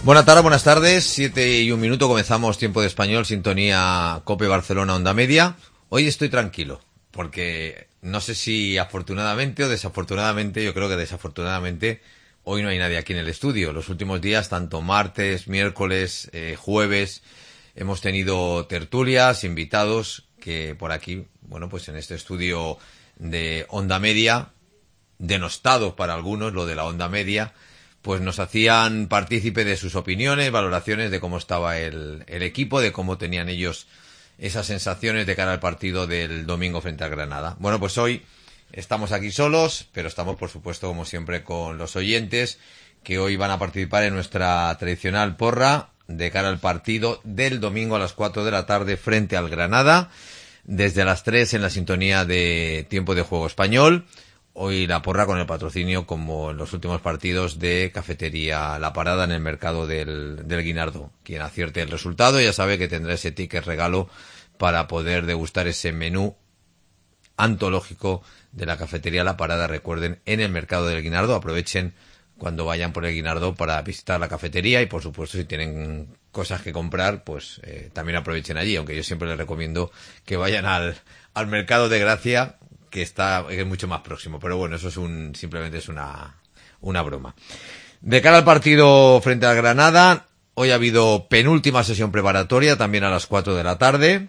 Buenas tardes, 7:01, comenzamos Tiempo de Español, sintonía COPE Barcelona Onda Media. Hoy estoy tranquilo, porque no sé si afortunadamente o desafortunadamente, yo creo que desafortunadamente, hoy no hay nadie aquí en el estudio. Los últimos días, tanto martes, miércoles, jueves, hemos tenido tertulias, invitados, que por aquí, bueno, pues en este estudio de Onda Media, denostado para algunos, lo de la Onda Media, pues nos hacían partícipe de sus opiniones, valoraciones de cómo estaba el equipo, de cómo tenían ellos esas sensaciones de cara al partido del domingo frente al Granada. Bueno, pues hoy estamos aquí solos, pero estamos, por supuesto, como siempre, con los oyentes que hoy van a participar en nuestra tradicional porra de cara al partido del domingo a las 4 de la tarde frente al Granada, desde las 3 en la sintonía de Tiempo de Juego Español. Hoy la porra con el patrocinio, como en los últimos partidos, de Cafetería La Parada en el mercado del Guinardó. Quien acierte el resultado ya sabe que tendrá ese ticket regalo para poder degustar ese menú antológico de la Cafetería La Parada. Recuerden, en el mercado del Guinardó. Aprovechen cuando vayan por el Guinardó para visitar la cafetería y, por supuesto, si tienen cosas que comprar, pues también aprovechen allí, aunque yo siempre les recomiendo que vayan al mercado de Gracia, que es mucho más próximo, pero bueno, eso es simplemente es una broma. De cara al partido frente al Granada, hoy ha habido penúltima sesión preparatoria, también a las 4 de la tarde.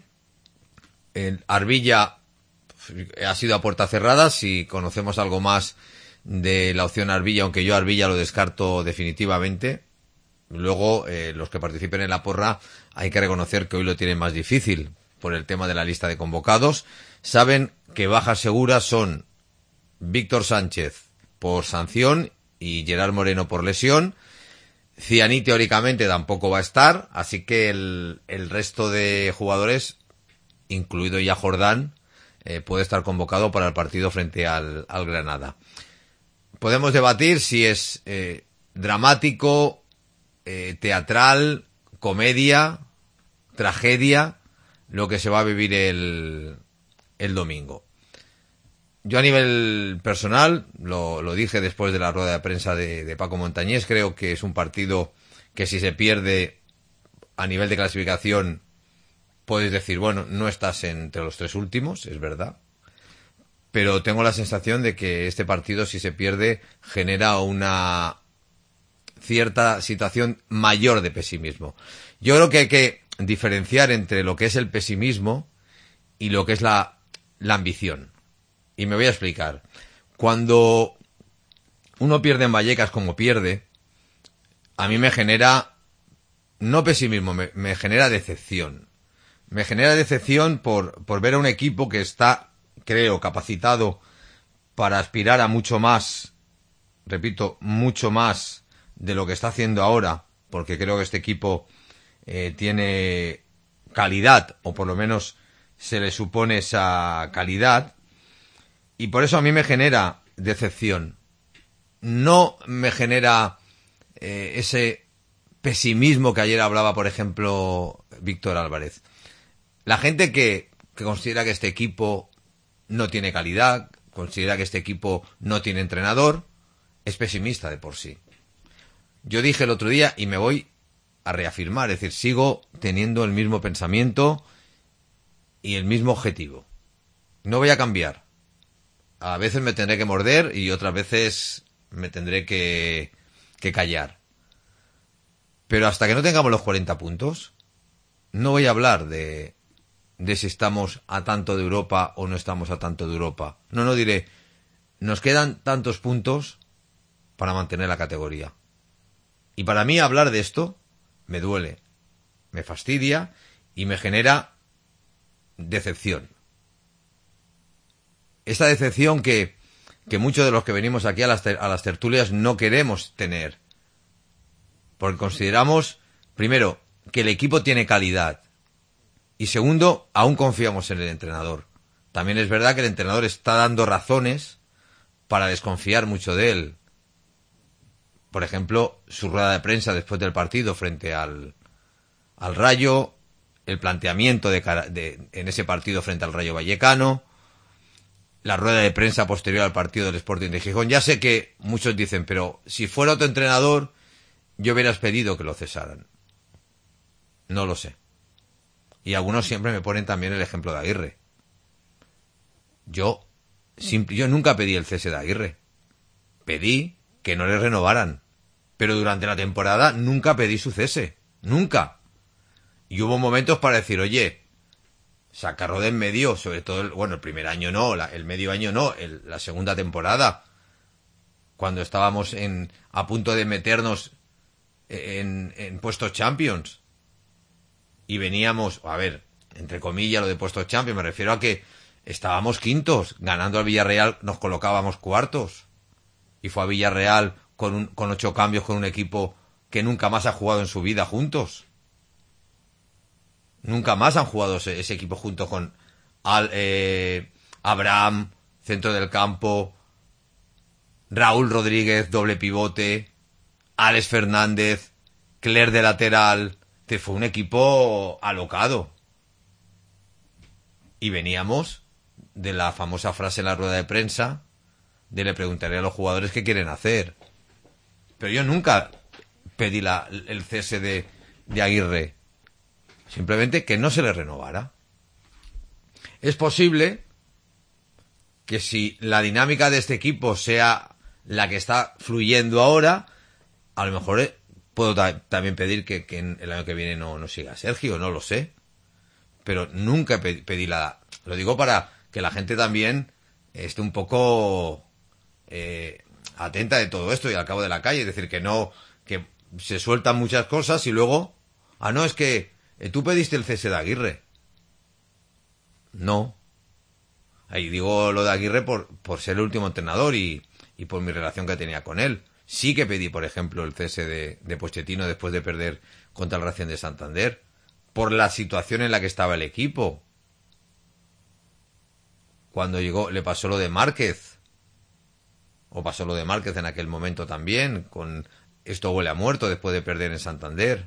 En Arbilla ha sido a puerta cerrada. Si conocemos algo más de la opción Arbilla, aunque yo Arbilla lo descarto definitivamente. Luego, los que participen en la porra, hay que reconocer que hoy lo tienen más difícil por el tema de la lista de convocados. Saben que bajas seguras son Víctor Sánchez por sanción y Gerard Moreno por lesión. Zianí teóricamente tampoco va a estar, así que el resto de jugadores, incluido ya Jordán, puede estar convocado para el partido frente al Granada. Podemos debatir si es dramático, teatral, comedia, tragedia, lo que se va a vivir el domingo. Yo a nivel personal, lo dije después de la rueda de prensa de Paco Montañés, creo que es un partido que si se pierde a nivel de clasificación, puedes decir, bueno, no estás entre los tres últimos, es verdad, pero tengo la sensación de que este partido, si se pierde, genera una cierta situación mayor de pesimismo. Yo creo que hay que diferenciar entre lo que es el pesimismo y lo que es la ambición. Y me voy a explicar. Cuando uno pierde en Vallecas como pierde, a mí me genera, no pesimismo, me genera decepción. Me genera decepción por ver a un equipo que está, creo, capacitado para aspirar a mucho más, repito, mucho más de lo que está haciendo ahora, porque creo que este equipo tiene calidad, o por lo menos se le supone esa calidad, y por eso a mí me genera decepción. No me genera ese pesimismo que ayer hablaba, por ejemplo, Víctor Álvarez. La gente que considera que este equipo no tiene calidad, considera que este equipo no tiene entrenador, es pesimista de por sí. Yo dije el otro día y me voy a reafirmar, es decir, sigo teniendo el mismo pensamiento y el mismo objetivo. No voy a cambiar. A veces me tendré que morder y otras veces me tendré que callar. Pero hasta que no tengamos los 40 puntos, no voy a hablar de si estamos a tanto de Europa o no estamos a tanto de Europa. No diré, nos quedan tantos puntos para mantener la categoría. Y para mí hablar de esto me duele, me fastidia y me genera decepción. Esta decepción que muchos de los que venimos aquí a las tertulias no queremos tener. Porque consideramos, primero, que el equipo tiene calidad. Y segundo, aún confiamos en el entrenador. También es verdad que el entrenador está dando razones para desconfiar mucho de él. Por ejemplo, su rueda de prensa después del partido frente al Rayo, el planteamiento en ese partido frente al Rayo Vallecano, la rueda de prensa posterior al partido del Sporting de Gijón. Ya sé que muchos dicen, pero si fuera otro entrenador, yo hubieras pedido que lo cesaran. No lo sé. Y algunos siempre me ponen también el ejemplo de Aguirre. Yo nunca pedí el cese de Aguirre. Pedí que no le renovaran. Pero durante la temporada nunca pedí su cese. Nunca. Y hubo momentos para decir, oye, sacarlo de en medio, sobre todo, el primer año no, el medio año no, la segunda temporada, cuando estábamos a punto de meternos en puestos Champions. Y veníamos, a ver, entre comillas, lo de puestos Champions, me refiero a que estábamos quintos, ganando al Villarreal nos colocábamos cuartos. Y fue a Villarreal con 8 cambios con un equipo que nunca más ha jugado en su vida juntos. Nunca más han jugado ese equipo junto con Abraham, centro del campo, Raúl Rodríguez, doble pivote, Alex Fernández, Cler de lateral. Fue un equipo alocado. Y veníamos de la famosa frase en la rueda de prensa de le preguntaré a los jugadores qué quieren hacer. Pero yo nunca pedí el cese de Aguirre. Simplemente que no se le renovara. Es posible que si la dinámica de este equipo sea la que está fluyendo ahora, a lo mejor puedo también pedir que el año que viene no siga Sergio, no lo sé. Pero nunca pedí Lo digo para que la gente también esté un poco atenta de todo esto y al cabo de la calle. Es decir, que se sueltan muchas cosas y luego... no, es que tú pediste el cese de Aguirre. No. Ahí digo lo de Aguirre por ser el último entrenador y por mi relación que tenía con él. Sí que pedí, por ejemplo, el cese de Pochettino después de perder contra el Racing de Santander. Por la situación en la que estaba el equipo. Cuando le pasó lo de Márquez. O pasó lo de Márquez en aquel momento también. Con esto huele a muerto después de perder en Santander.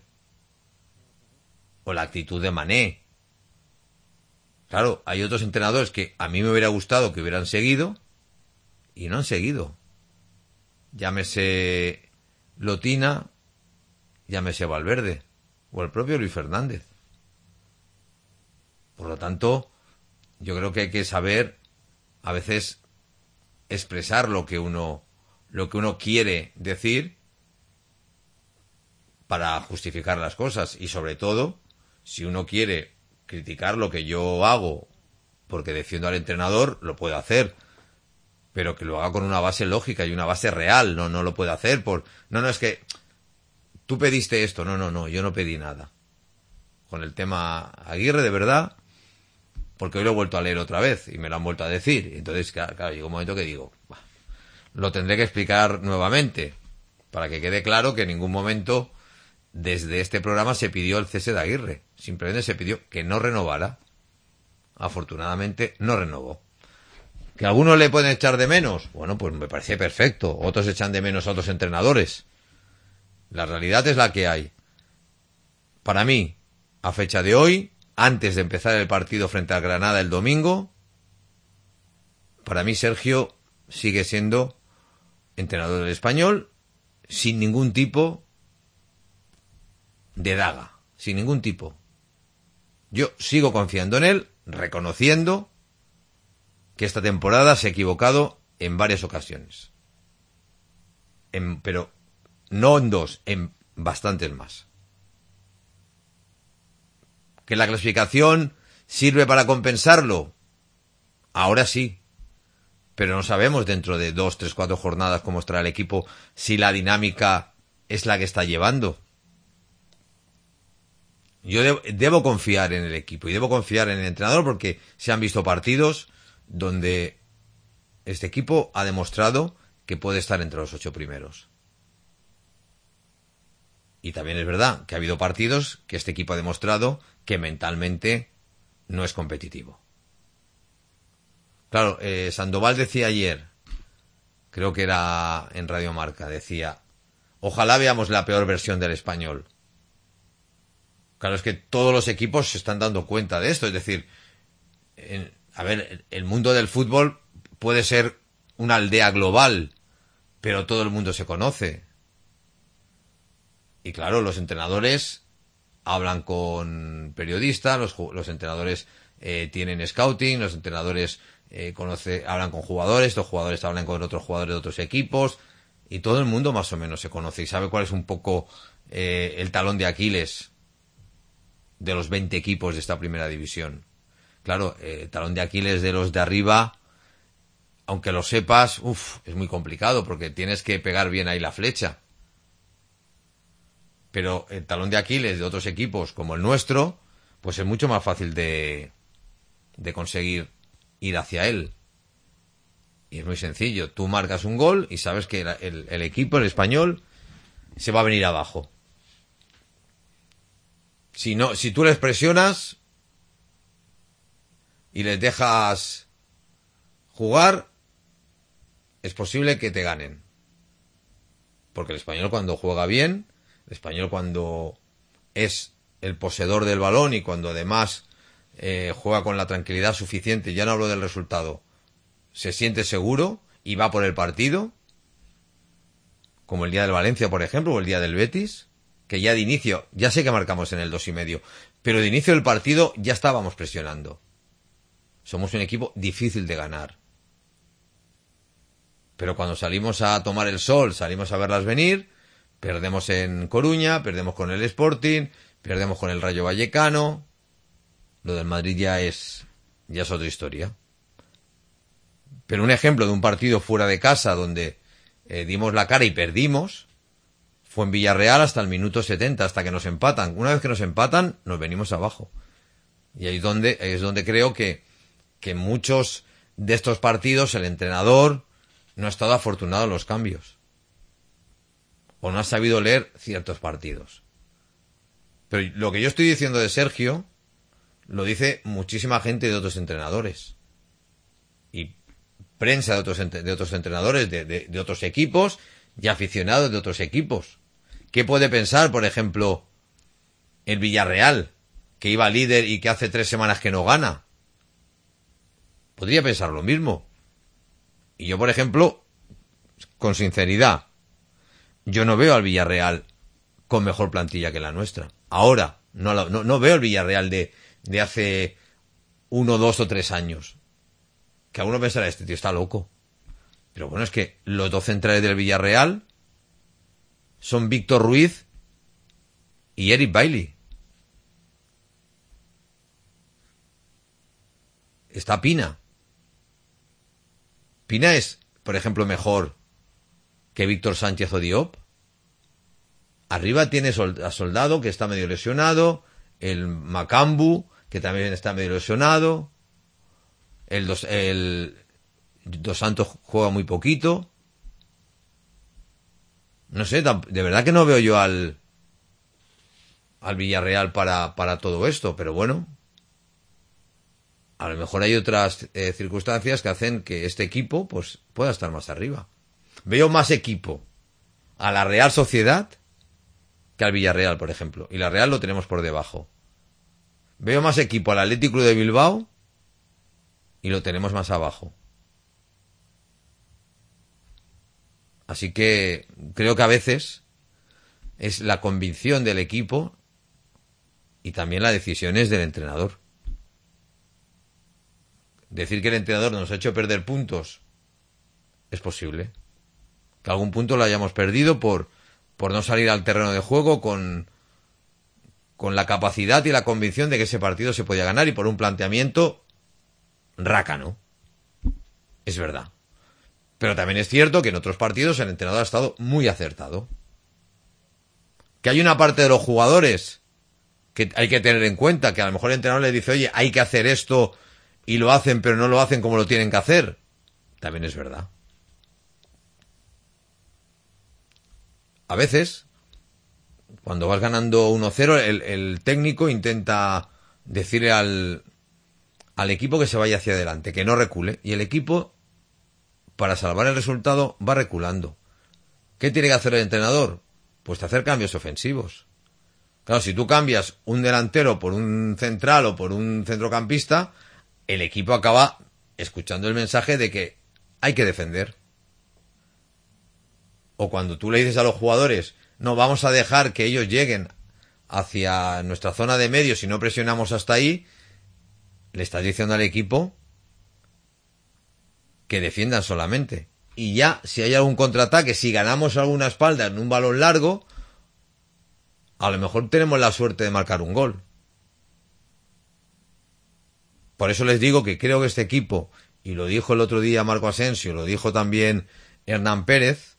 O la actitud de Mané. Claro, hay otros entrenadores que a mí me hubiera gustado que hubieran seguido y no han seguido. Llámese Lotina, llámese Valverde o el propio Luis Fernández. Por lo tanto, yo creo que hay que saber a veces expresar lo que uno quiere decir para justificar las cosas y sobre todo si uno quiere criticar lo que yo hago porque defiendo al entrenador, lo puedo hacer, pero que lo haga con una base lógica y una base real. No lo puedo hacer no, es que tú pediste esto. No, yo no pedí nada. Con el tema Aguirre, de verdad, porque hoy lo he vuelto a leer otra vez y me lo han vuelto a decir. Entonces, claro, llega un momento que digo, lo tendré que explicar nuevamente para que quede claro que en ningún momento desde este programa se pidió el cese de Aguirre. Simplemente se pidió que no renovara. Afortunadamente no renovó. ¿Que algunos le pueden echar de menos? Bueno, pues me parece perfecto. Otros echan de menos a otros entrenadores. La realidad es la que hay. Para mí, a fecha de hoy, antes de empezar el partido frente al Granada el domingo, para mí Sergio sigue siendo entrenador del Español sin ningún tipo de daga, sin ningún tipo. Yo sigo confiando en él, reconociendo que esta temporada se ha equivocado en varias ocasiones. Pero no en 2, en bastantes más. ¿Que la clasificación sirve para compensarlo? Ahora sí. Pero no sabemos dentro de 2, 3, 4 jornadas cómo estará el equipo si la dinámica es la que está llevando. Yo debo confiar en el equipo y debo confiar en el entrenador porque se han visto partidos donde este equipo ha demostrado que puede estar entre los 8 primeros. Y también es verdad que ha habido partidos que este equipo ha demostrado que mentalmente no es competitivo. Claro, Sandoval decía ayer, creo que era en Radio Marca, decía, ojalá veamos la peor versión del Español. Claro, es que todos los equipos se están dando cuenta de esto. Es decir, el mundo del fútbol puede ser una aldea global, pero todo el mundo se conoce. Y claro, los entrenadores hablan con periodistas, los entrenadores tienen scouting, los entrenadores hablan con jugadores, los jugadores hablan con otros jugadores de otros equipos, y todo el mundo más o menos se conoce y sabe cuál es un poco el talón de Aquiles de los 20 equipos de esta primera división. Claro, el talón de Aquiles de los de arriba, aunque lo sepas, es muy complicado porque tienes que pegar bien ahí la flecha. Pero el talón de Aquiles de otros equipos como el nuestro, pues es mucho más fácil de conseguir ir hacia él. Y es muy sencillo. Tú marcas un gol y sabes que el equipo, el español, se va a venir abajo. Si tú les presionas y les dejas jugar, es posible que te ganen. Porque el español cuando juega bien, el español cuando es el poseedor del balón y cuando además juega con la tranquilidad suficiente, ya no hablo del resultado, se siente seguro y va por el partido, como el día del Valencia, por ejemplo, o el día del Betis, que ya de inicio, ya sé que marcamos en el 2,5, pero de inicio del partido ya estábamos presionando. Somos un equipo difícil de ganar. Pero cuando salimos a tomar el sol, salimos a verlas venir, perdemos en Coruña, perdemos con el Sporting, perdemos con el Rayo Vallecano. Lo del Madrid ya es otra historia. Pero un ejemplo de un partido fuera de casa donde dimos la cara y perdimos fue en Villarreal hasta el minuto 70, hasta que nos empatan. Una vez que nos empatan, nos venimos abajo. Y ahí es donde creo que en muchos de estos partidos el entrenador no ha estado afortunado en los cambios. O no ha sabido leer ciertos partidos. Pero lo que yo estoy diciendo de Sergio lo dice muchísima gente de otros entrenadores. Y prensa de otros entrenadores, de otros equipos y aficionados de otros equipos. ¿Qué puede pensar, por ejemplo, el Villarreal, que iba líder y que hace 3 semanas que no gana? Podría pensar lo mismo. Y yo, por ejemplo, con sinceridad, yo no veo al Villarreal con mejor plantilla que la nuestra. Ahora, no veo el Villarreal de hace 1, 2 o 3 años. Que a uno pensará, este tío está loco. Pero bueno, es que los 2 centrales del Villarreal son Víctor Ruiz y Eric Bailly. Está Pina. Pina es, por ejemplo, mejor que Víctor Sánchez o Diop. Arriba tiene a Soldado, que está medio lesionado, el Macambu, que también está medio lesionado, el Dos Santos juega muy poquito. No sé, de verdad que no veo yo al Villarreal para todo esto, pero bueno, a lo mejor hay otras circunstancias que hacen que este equipo pues pueda estar más arriba. Veo más equipo a la Real Sociedad que al Villarreal, por ejemplo, y la Real lo tenemos por debajo. Veo más equipo al Athletic Club de Bilbao y lo tenemos más abajo. Así que creo que a veces es la convicción del equipo y también las decisiones del entrenador. Decir que el entrenador nos ha hecho perder puntos es posible. Que algún punto lo hayamos perdido por no salir al terreno de juego con la capacidad y la convicción de que ese partido se podía ganar y por un planteamiento rácano. Es verdad. Pero también es cierto que en otros partidos el entrenador ha estado muy acertado. Que hay una parte de los jugadores que hay que tener en cuenta, que a lo mejor el entrenador le dice, oye, hay que hacer esto y lo hacen, pero no lo hacen como lo tienen que hacer. También es verdad. A veces, cuando vas ganando 1-0, el técnico intenta decirle al equipo que se vaya hacia adelante, que no recule. Y el equipo, para salvar el resultado, va reculando. ¿Qué tiene que hacer el entrenador? Pues hacer cambios ofensivos. Claro, si tú cambias un delantero por un central o por un centrocampista, el equipo acaba escuchando el mensaje de que hay que defender. o cuando tú le dices a los jugadores, no, vamos a dejar que ellos lleguen hacia nuestra zona de medios y no presionamos hasta ahí, le estás diciendo al equipo que defiendan solamente. Y ya, si hay algún contraataque, si ganamos alguna espalda en un balón largo, a lo mejor tenemos la suerte de marcar un gol. Por eso les digo que creo que este equipo, y lo dijo el otro día Marco Asensio, lo dijo también Hernán Pérez,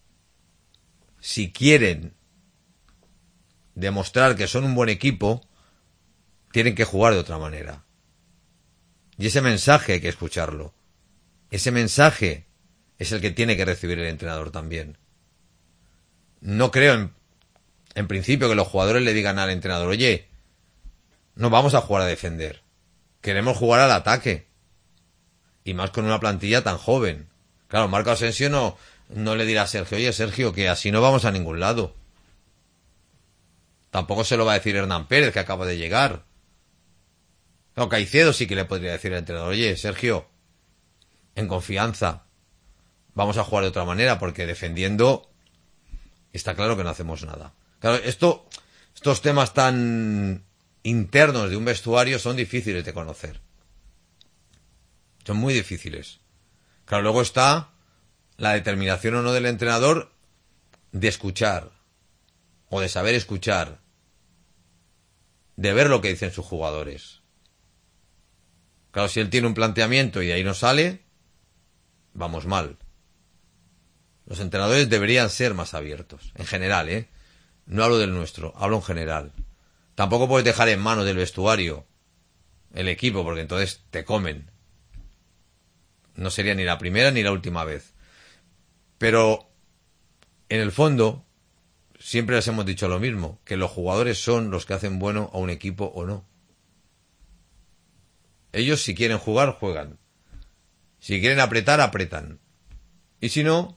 si quieren demostrar que son un buen equipo, tienen que jugar de otra manera. Y ese mensaje hay que escucharlo. Ese mensaje es el que tiene que recibir el entrenador también. No creo en principio que los jugadores le digan al entrenador, oye, no vamos a jugar a defender. Queremos jugar al ataque. Y más con una plantilla tan joven. Claro, Marco Asensio no le dirá a Sergio, oye Sergio, que así no vamos a ningún lado. Tampoco se lo va a decir Hernán Pérez, que acaba de llegar. No, Caicedo sí que le podría decir al entrenador, oye Sergio, en confianza, vamos a jugar de otra manera, porque defendiendo está claro que no hacemos nada. Claro, estos temas tan internos de un vestuario son difíciles de conocer. Son muy difíciles. Claro, luego está la determinación o no del entrenador de escuchar, o de saber escuchar, de ver lo que dicen sus jugadores. Claro, si él tiene un planteamiento y de ahí no sale, vamos mal. Los entrenadores deberían ser más abiertos, en general, ¿eh? No hablo del nuestro, hablo en general. Tampoco puedes dejar en manos del vestuario el equipo, porque entonces te comen. No sería ni la primera ni la última vez. Pero, en el fondo, siempre les hemos dicho lo mismo, que los jugadores son los que hacen bueno a un equipo o no. Ellos, si quieren jugar, juegan. Si quieren apretar, apretan. Y si no,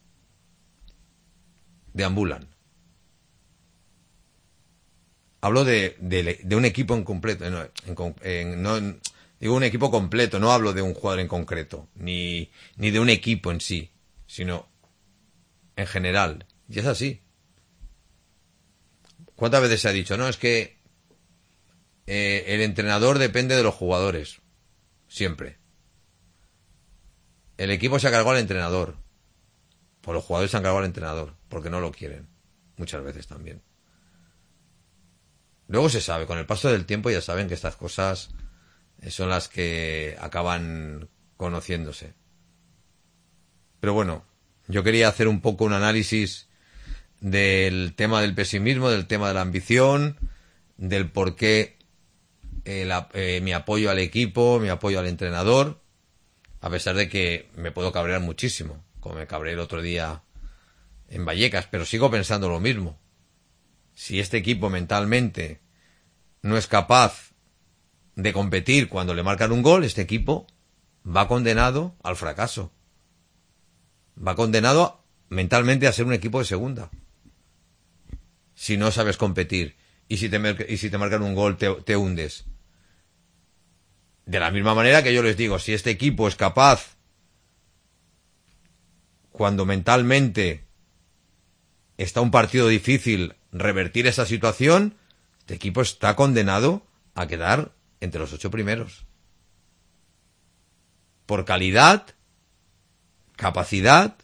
deambulan. Hablo de un equipo en completo. Digo un equipo completo, no hablo de un jugador en concreto, ni de un equipo en sí, sino en general. Y es así. ¿Cuántas veces se ha dicho? No, es que el entrenador depende de los jugadores. Siempre. El equipo se ha cargado al entrenador. Pues los jugadores se han cargado al entrenador, porque no lo quieren. Muchas veces también. Luego se sabe, con el paso del tiempo ya saben que estas cosas son las que acaban conociéndose. Pero bueno, yo quería hacer un poco un análisis del tema del pesimismo, del tema de la ambición, del por qué mi apoyo al equipo, mi apoyo al entrenador, a pesar de que me puedo cabrear muchísimo, como me cabré el otro día en Vallecas, pero sigo pensando lo mismo. Si este equipo mentalmente no es capaz de competir cuando le marcan un gol, este equipo va condenado al fracaso. Va condenado mentalmente a ser un equipo de segunda. Si no sabes competir y si te marcan un gol te hundes. De la misma manera que yo les digo, si este equipo es capaz, cuando mentalmente está un partido difícil, revertir esa situación, este equipo está condenado a quedar entre los 8 primeros. Por calidad, capacidad,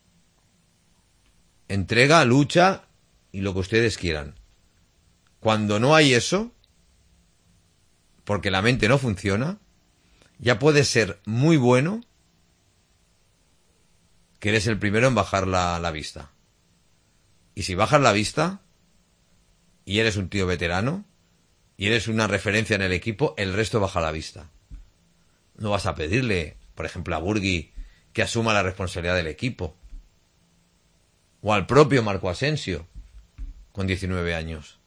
entrega, lucha y lo que ustedes quieran. Cuando no hay eso, porque la mente no funciona, ya puede ser muy bueno que eres el primero en bajar la vista. Y si bajas la vista y eres un tío veterano y eres una referencia en el equipo, el resto baja la vista. No vas a pedirle, por ejemplo, a Burgui que asuma la responsabilidad del equipo. O al propio Marco Asensio, con 19 años.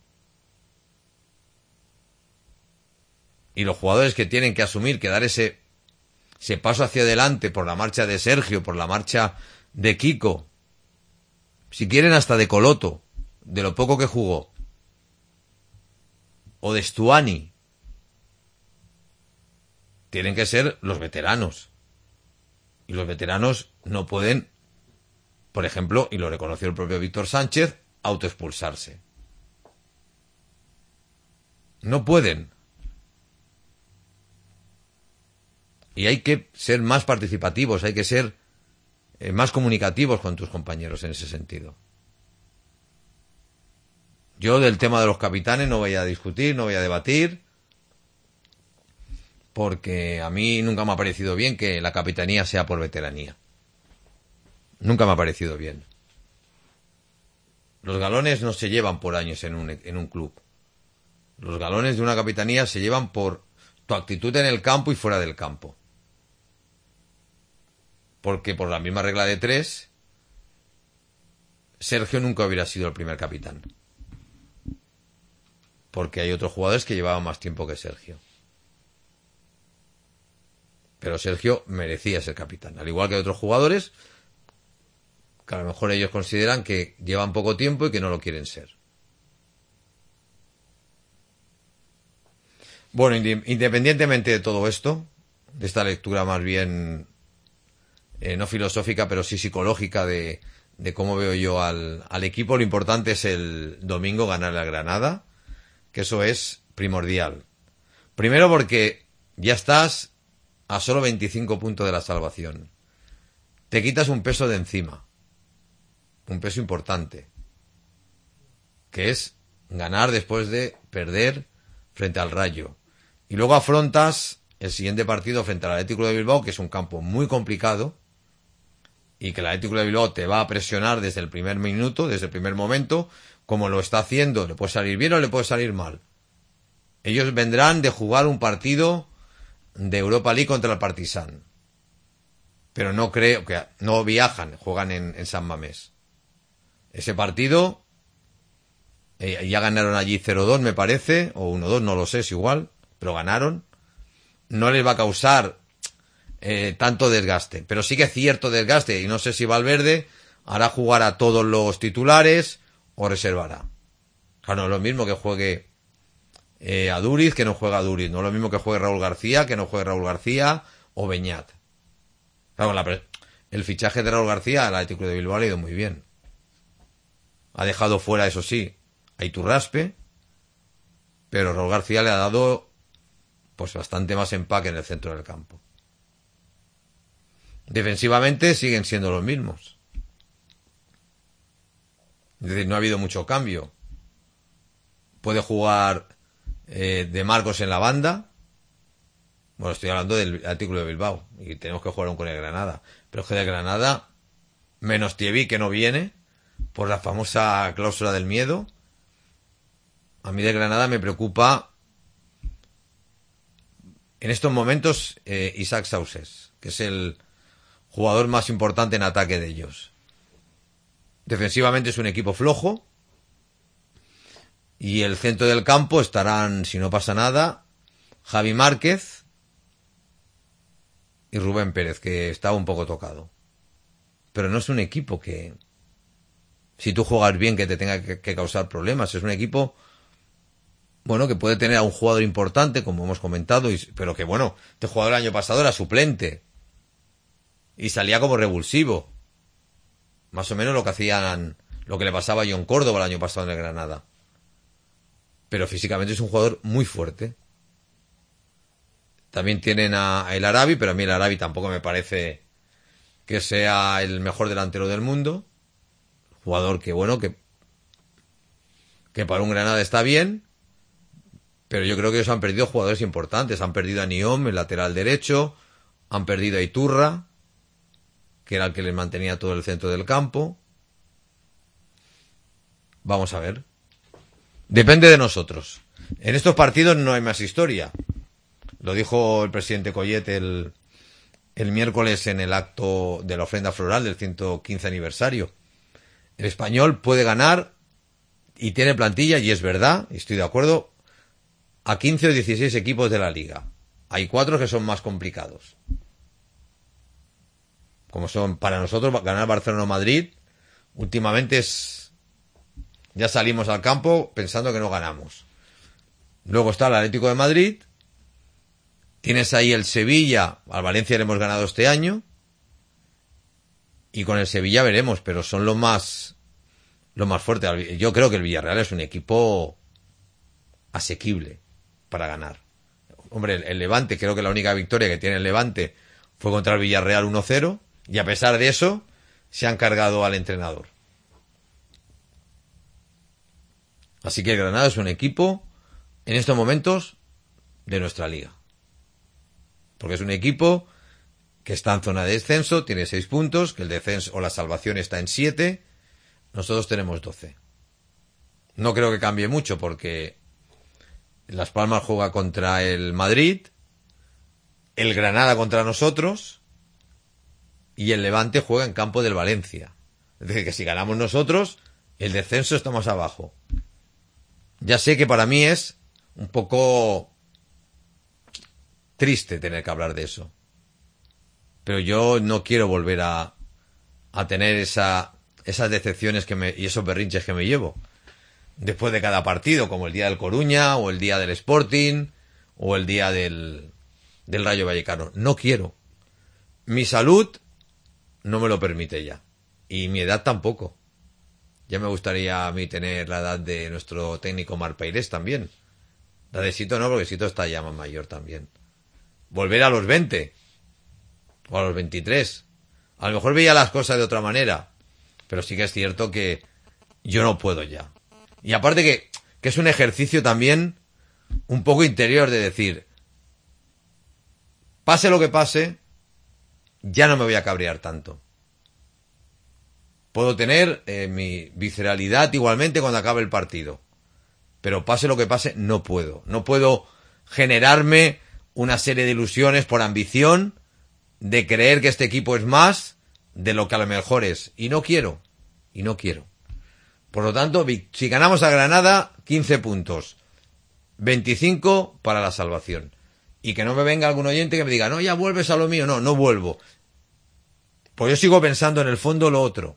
Y los jugadores que tienen que asumir, que dar ese paso hacia adelante por la marcha de Sergio, por la marcha de Kiko, si quieren hasta de Coloto, de lo poco que jugó, o de Stuani, tienen que ser los veteranos. Y los veteranos no pueden por ejemplo, y lo reconoció el propio Víctor Sánchez, autoexpulsarse. No pueden. Y hay que ser más participativos, hay que ser más comunicativos con tus compañeros en ese sentido. Yo del tema de los capitanes no voy a discutir, no voy a debatir, porque a mí nunca me ha parecido bien que la capitanía sea por veteranía. Nunca me ha parecido bien. Los galones no se llevan por años en un club. Los galones de una capitanía se llevan por tu actitud en el campo y fuera del campo. Porque por la misma regla de 3, Sergio nunca hubiera sido el primer capitán. Porque hay otros jugadores que llevaban más tiempo que Sergio. Pero Sergio merecía ser capitán. Al igual que otros jugadores, que a lo mejor ellos consideran que llevan poco tiempo y que no lo quieren ser. Bueno, independientemente de todo esto, de esta lectura más bien no filosófica, pero sí psicológica de cómo veo yo al equipo, lo importante es el domingo ganar a Granada, que eso es primordial. Primero porque ya estás a solo 25 puntos de la salvación. Te quitas un peso de encima, un peso importante, que es ganar después de perder frente al Rayo. Y luego afrontas el siguiente partido frente al Atlético de Bilbao, que es un campo muy complicado, y que el Atlético de Bilbao te va a presionar desde el primer minuto, desde el primer momento, como lo está haciendo. Le puede salir bien o le puede salir mal. Ellos vendrán de jugar un partido de Europa League contra el Partizan. Pero no creo que no viajan, juegan en San Mamés. Ese partido ya ganaron allí 0-2, me parece, o 1-2, no lo sé, es igual, pero ganaron. No les va a causar tanto desgaste, pero sí que cierto desgaste, y no sé si Valverde hará jugar a todos los titulares o reservará. Claro, no es lo mismo que juegue a Duriz que no juega a Duriz, no es lo mismo que juegue Raúl García que no juegue Raúl García o Beñat. Claro, el fichaje de Raúl García al Atlético de Bilbao le ha ido muy bien. Ha dejado fuera, eso sí, a Iturraspe, pero Raúl García le ha dado pues bastante más empaque en el centro del campo. Defensivamente siguen siendo los mismos. Es decir, no ha habido mucho cambio. Puede jugar De Marcos en la banda. Bueno, estoy hablando del Atlético de Bilbao y tenemos que jugar con el Granada. Pero es que el Granada, menos Thierry, que no viene por la famosa cláusula del miedo. A mí de Granada me preocupa en estos momentos Isaac Sauces, que es el jugador más importante en ataque de ellos. Defensivamente es un equipo flojo y el centro del campo estarán, si no pasa nada, Javi Márquez y Rubén Pérez, que estaba un poco tocado. Pero no es un equipo que, si tú juegas bien, que te tenga que causar problemas. Es un equipo, bueno, que puede tener a un jugador importante, como hemos comentado, pero que, bueno, este jugador el año pasado era suplente y salía como revulsivo. Más o menos lo que le pasaba a John Córdoba el año pasado en el Granada. Pero físicamente es un jugador muy fuerte. También tienen a El Arabi, pero a mí El Arabi tampoco me parece que sea el mejor delantero del mundo. Jugador que, bueno, que para un Granada está bien, pero yo creo que ellos han perdido jugadores importantes. Han perdido a Niom, el lateral derecho, han perdido a Iturra, que era el que les mantenía todo el centro del campo. Vamos a ver. Depende de nosotros. En estos partidos no hay más historia. Lo dijo el presidente Collet el miércoles en el acto de la ofrenda floral del 115 aniversario. El Español puede ganar y tiene plantilla, y es verdad, y estoy de acuerdo, a 15 o 16 equipos de la liga. Hay 4 que son más complicados. Como son para nosotros ganar Barcelona o Madrid, últimamente ya salimos al campo pensando que no ganamos. Luego está el Atlético de Madrid, tienes ahí el Sevilla, al Valencia le hemos ganado este año, Y con el Sevilla veremos, pero son lo más fuerte. Yo creo que el Villarreal es un equipo asequible para ganar. Hombre, el Levante, creo que la única victoria que tiene el Levante fue contra el Villarreal 1-0, y a pesar de eso se han cargado al entrenador. Así que el Granada es un equipo en estos momentos de nuestra liga, porque es un equipo que está en zona de descenso, tiene 6 puntos, que el descenso o la salvación está en 7, nosotros tenemos 12. No creo que cambie mucho, porque Las Palmas juega contra el Madrid, el Granada contra nosotros y el Levante juega en campo del Valencia. Es decir, que si ganamos nosotros, el descenso está más abajo. Ya sé que para mí es un poco triste tener que hablar de eso, pero yo no quiero volver a tener esas decepciones y esos berrinches que me llevo después de cada partido, como el día del Coruña, o el día del Sporting, o el día del Rayo Vallecano. No quiero. Mi salud no me lo permite ya. Y mi edad tampoco. Ya me gustaría a mí tener la edad de nuestro técnico Marc Peirés también. La de Sito no, porque Sito está ya más mayor también. Volver a los 20. O a los 23. A lo mejor veía las cosas de otra manera. Pero sí que es cierto que yo no puedo ya. Y aparte que es un ejercicio también un poco interior de decir, pase lo que pase, ya no me voy a cabrear tanto. Puedo tener mi visceralidad igualmente cuando acabe el partido, pero pase lo que pase, no puedo. No puedo generarme una serie de ilusiones por ambición de creer que este equipo es más de lo que a lo mejor es. Y no quiero. Por lo tanto, si ganamos a Granada, 15 puntos. 25 para la salvación. Y que no me venga algún oyente que me diga, no, ya vuelves a lo mío. No vuelvo. Pues yo sigo pensando en el fondo lo otro.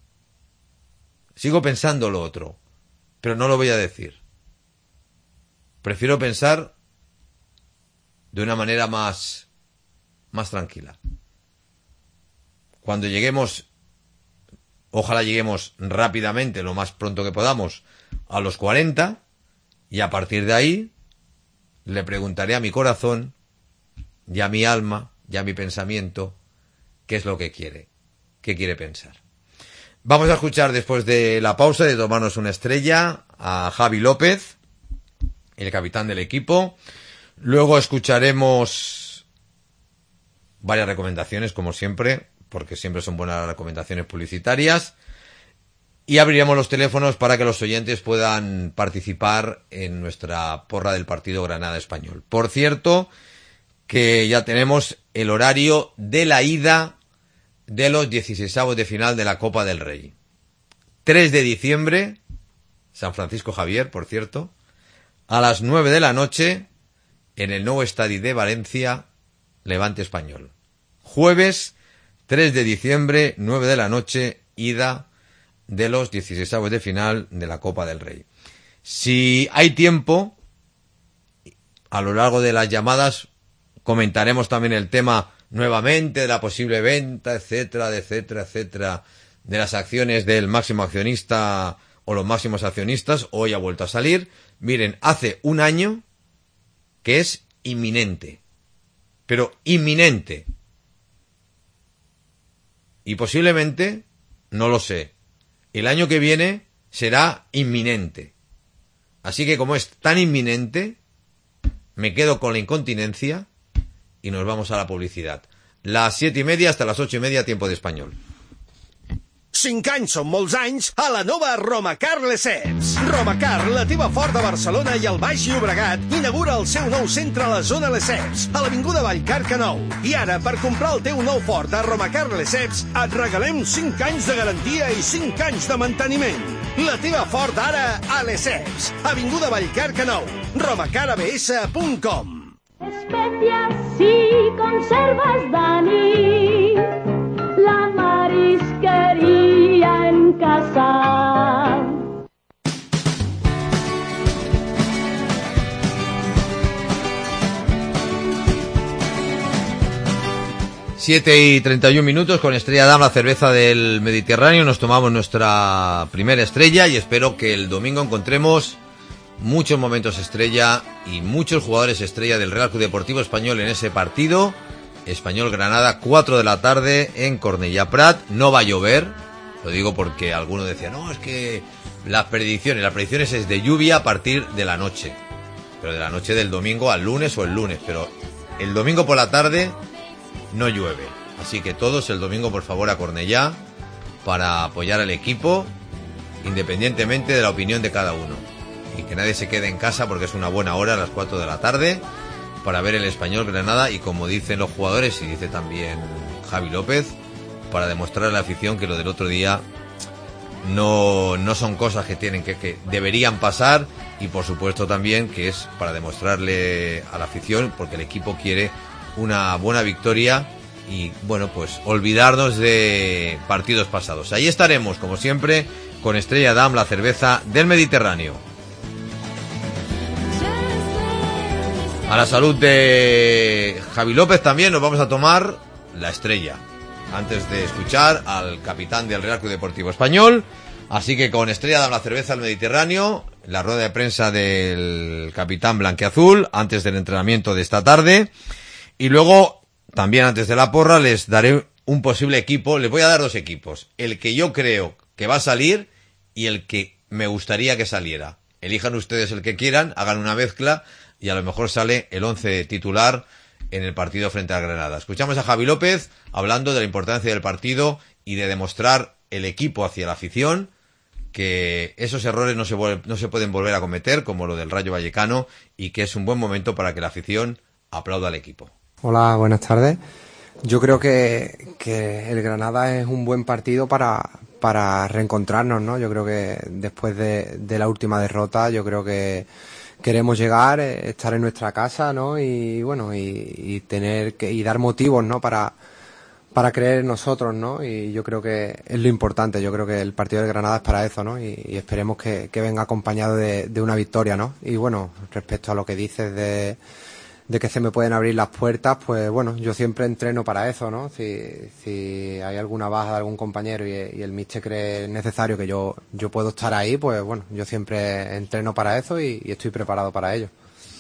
Pero no lo voy a decir. Prefiero pensar de una manera más tranquila. Cuando lleguemos, ojalá lleguemos rápidamente, lo más pronto que podamos, a los 40, y a partir de ahí le preguntaré a mi corazón y a mi alma y a mi pensamiento qué es lo que quiere, qué quiere pensar. Vamos a escuchar después de la pausa de tomarnos una estrella a Javi López, el capitán del equipo. Luego escucharemos varias recomendaciones, como siempre, porque siempre son buenas las recomendaciones publicitarias. Y abriremos los teléfonos para que los oyentes puedan participar en nuestra porra del partido Granada-Español. Por cierto, que ya tenemos el horario de la ida de los 16avos de final de la Copa del Rey. 3 de diciembre, San Francisco Javier, por cierto, a las 9 de la noche, en el nuevo estadio de Valencia, Levante Español. Jueves 3 de diciembre, 9 de la noche, ida de los 16avos de final de la Copa del Rey. Si hay tiempo, a lo largo de las llamadas comentaremos también el tema nuevamente de la posible venta, etcétera, de las acciones del máximo accionista o los máximos accionistas. Hoy ha vuelto a salir. Miren, hace un año que es inminente, pero inminente. Y posiblemente, no lo sé, el año que viene será inminente. Así que como es tan inminente, me quedo con la incontinencia y nos vamos a la publicidad. Las 7:30 hasta las 8:30, tiempo de español. 5 anys són molts anys a la nova Romacar Lesseps. Romacar, la teva Ford de Barcelona i el Baix Llobregat, inaugura el seu nou centre a la zona Lesseps, a l'avinguda Vallcarca 9. I ara, per comprar el teu nou Ford a Romacar Lesseps, et regalem 5 anys de garantia i 5 anys de manteniment. La teva Ford ara a Lesseps, avinguda Vallcarca 9, romacarabs.com. Especias y conservas Dani, la marisquería en casa. 7:31 con Estrella Damm, la cerveza del Mediterráneo. Nos tomamos nuestra primera estrella y espero que el domingo encontremos muchos momentos estrella y muchos jugadores estrella del Real Club Deportivo Español en ese partido. Español-Granada, 4 de la tarde en Cornellà Prat. No va a llover, lo digo porque algunos decían, no, es que las predicciones es de lluvia a partir de la noche, pero de la noche del domingo al lunes o el lunes, pero el domingo por la tarde no llueve, así que todos el domingo por favor a Cornellà para apoyar al equipo independientemente de la opinión de cada uno, y que nadie se quede en casa porque es una buena hora a las 4 de la tarde para ver el Español-Granada, y como dicen los jugadores y dice también Javi López, para demostrar a la afición que lo del otro día no son cosas que deberían pasar, y por supuesto también que es para demostrarle a la afición, porque el equipo quiere una buena victoria y bueno, pues olvidarnos de partidos pasados. Ahí estaremos como siempre con Estrella Damm, la cerveza del Mediterráneo. A la salud de Javi López también nos vamos a tomar la estrella antes de escuchar al capitán del Real Club Deportivo Español. Así que con Estrella Damm, la cerveza del Mediterráneo, la rueda de prensa del capitán blanquiazul antes del entrenamiento de esta tarde, y luego también antes de la porra les daré un posible equipo. Les voy a dar 2 equipos, el que yo creo que va a salir y el que me gustaría que saliera. Elijan ustedes el que quieran, hagan una mezcla y a lo mejor sale el 11 titular en el partido frente a Granada. Escuchamos a Javi López hablando de la importancia del partido y de demostrar el equipo hacia la afición que esos errores no se pueden volver a cometer, como lo del Rayo Vallecano, y que es un buen momento para que la afición aplauda al equipo. Hola, buenas tardes. Yo creo que el Granada es un buen partido para reencontrarnos, ¿no? Yo creo que después de la última derrota, yo creo que queremos llegar, estar en nuestra casa, ¿no? Y bueno, y tener y dar motivos, ¿no? Para creer en nosotros, ¿no? Y yo creo que es lo importante. Yo creo que el partido del Granada es para eso, ¿no? Y esperemos que venga acompañado de una victoria, ¿no? Y bueno, respecto a lo que dices de que se me pueden abrir las puertas, pues bueno, yo siempre entreno para eso, ¿no? Si hay alguna baja de algún compañero y el míster cree necesario que yo puedo estar ahí, pues bueno, yo siempre entreno para eso y estoy preparado para ello.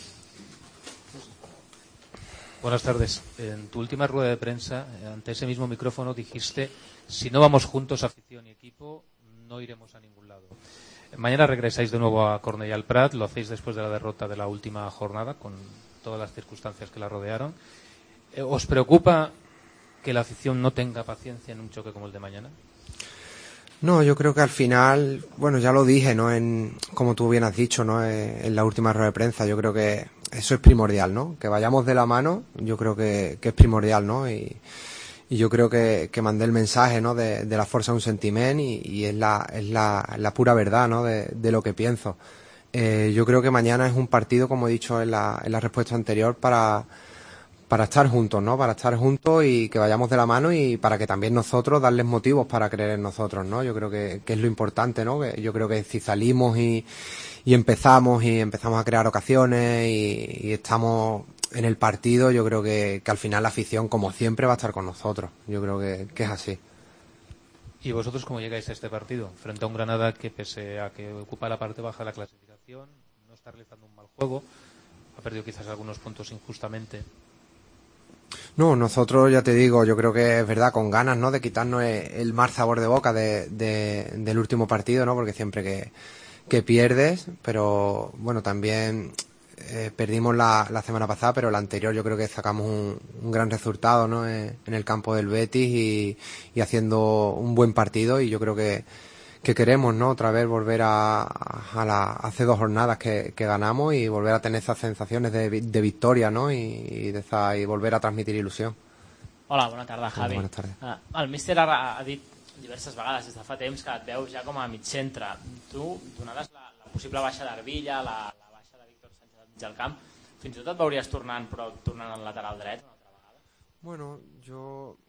Buenas tardes. En tu última rueda de prensa, ante ese mismo micrófono, dijiste: si no vamos juntos, afición y equipo, no iremos a ningún lado. Mañana regresáis de nuevo a Cornellà Prat, lo hacéis después de la derrota de la última jornada, con todas las circunstancias que la rodearon. ¿Os preocupa que la afición no tenga paciencia en un choque como el de mañana? No, yo creo que al final, bueno, ya lo dije, ¿no? Como tú bien has dicho, ¿no? En la última rueda de prensa, yo creo que eso es primordial, ¿no? Que vayamos de la mano, yo creo que es primordial, ¿no? Y yo creo que mandé el mensaje, ¿no? De la fuerza de un sentiment y es la pura verdad, ¿no? De lo que pienso. Yo creo que mañana es un partido, como he dicho en la respuesta anterior, para estar juntos, ¿no? Para estar juntos y que vayamos de la mano, y para que también nosotros darles motivos para creer en nosotros, ¿no? Yo creo que es lo importante, ¿no? Yo creo que si salimos y empezamos a crear ocasiones y estamos en el partido, yo creo que al final la afición, como siempre, va a estar con nosotros. Yo creo que es así. ¿Y vosotros cómo llegáis a este partido? Frente a un Granada que, pese a que ocupa la parte baja de la clasificación, no está realizando un mal juego, ha perdido quizás algunos puntos injustamente. No, nosotros, ya te digo, yo creo que es verdad, con ganas, ¿no? De quitarnos el mal sabor de boca del último partido, ¿no? Porque siempre que pierdes, pero bueno, también perdimos la semana pasada, pero la anterior yo creo que sacamos un gran resultado, ¿no? En el campo del Betis y haciendo un buen partido, y yo creo que queremos, ¿no? Otra vez volver hace 2 jornadas que ganamos y volver a tener esas sensaciones de victoria, ¿no? Y volver a transmitir ilusión. Hola, bona tarda, Javi. Buenas tardes. El míster ha dit diverses vegades des de fa temps que et veus ja com a mig centre. Tu, donades la possible baixa d'Arvilla, la baixa de Víctor Sánchez al mig del camp, fins i tot et veuries tornant al lateral dret una altra vegada? Bueno, yo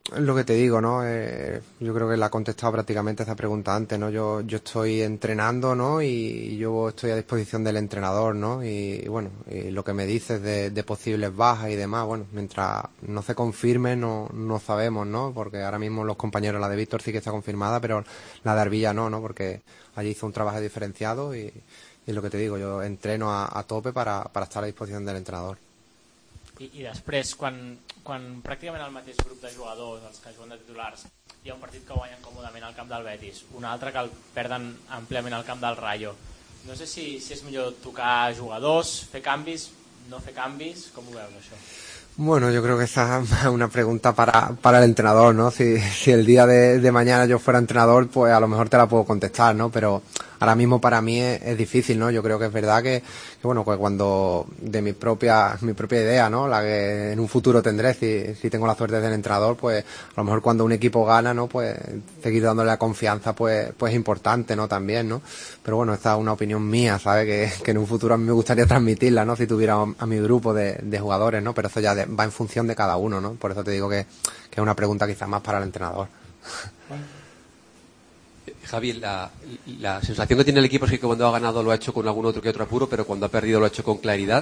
lo que te digo, ¿no? Yo creo que la ha contestado prácticamente esa pregunta antes, ¿no? Yo estoy entrenando, ¿no? Y yo estoy a disposición del entrenador, ¿no? Y bueno, y lo que me dices de posibles bajas y demás, bueno, mientras no se confirme no sabemos, ¿no? Porque ahora mismo los compañeros, la de Víctor sí que está confirmada, pero la de Arbilla no, porque allí hizo un trabajo diferenciado y lo que te digo, yo entreno a tope para estar a disposición del entrenador. I després, quan pràcticament el mateix grup de jugadors, els que juguen de titulars, hi ha un partit que guanyen còmodament al camp del Betis, un altre que el perden àmpliament al camp del Rayo. No sé si és millor tocar jugadors, fer canvis, no fer canvis, com ho veus això? Bueno, yo creo que esa es una pregunta para el entrenador, ¿no? Si el día de mañana yo fuera entrenador, pues a lo mejor te la puedo contestar, ¿no? Pero ahora mismo para mí es difícil, ¿no? Yo creo que es verdad que bueno, pues cuando de mi propia idea, ¿no? La que en un futuro tendré, si tengo la suerte de ser entrenador, pues a lo mejor cuando un equipo gana, ¿no? Pues seguir dándole la confianza, pues es importante, ¿no? También, ¿no? Pero bueno, esta es una opinión mía, ¿sabes? Que en un futuro a mí me gustaría transmitirla, ¿no? Si tuviera a mi grupo de jugadores, ¿no? Pero eso ya va en función de cada uno, ¿no? Por eso te digo que es una pregunta quizás más para el entrenador. Javi, la sensación que tiene el equipo es que cuando ha ganado lo ha hecho con algún otro que otro apuro, pero cuando ha perdido lo ha hecho con claridad.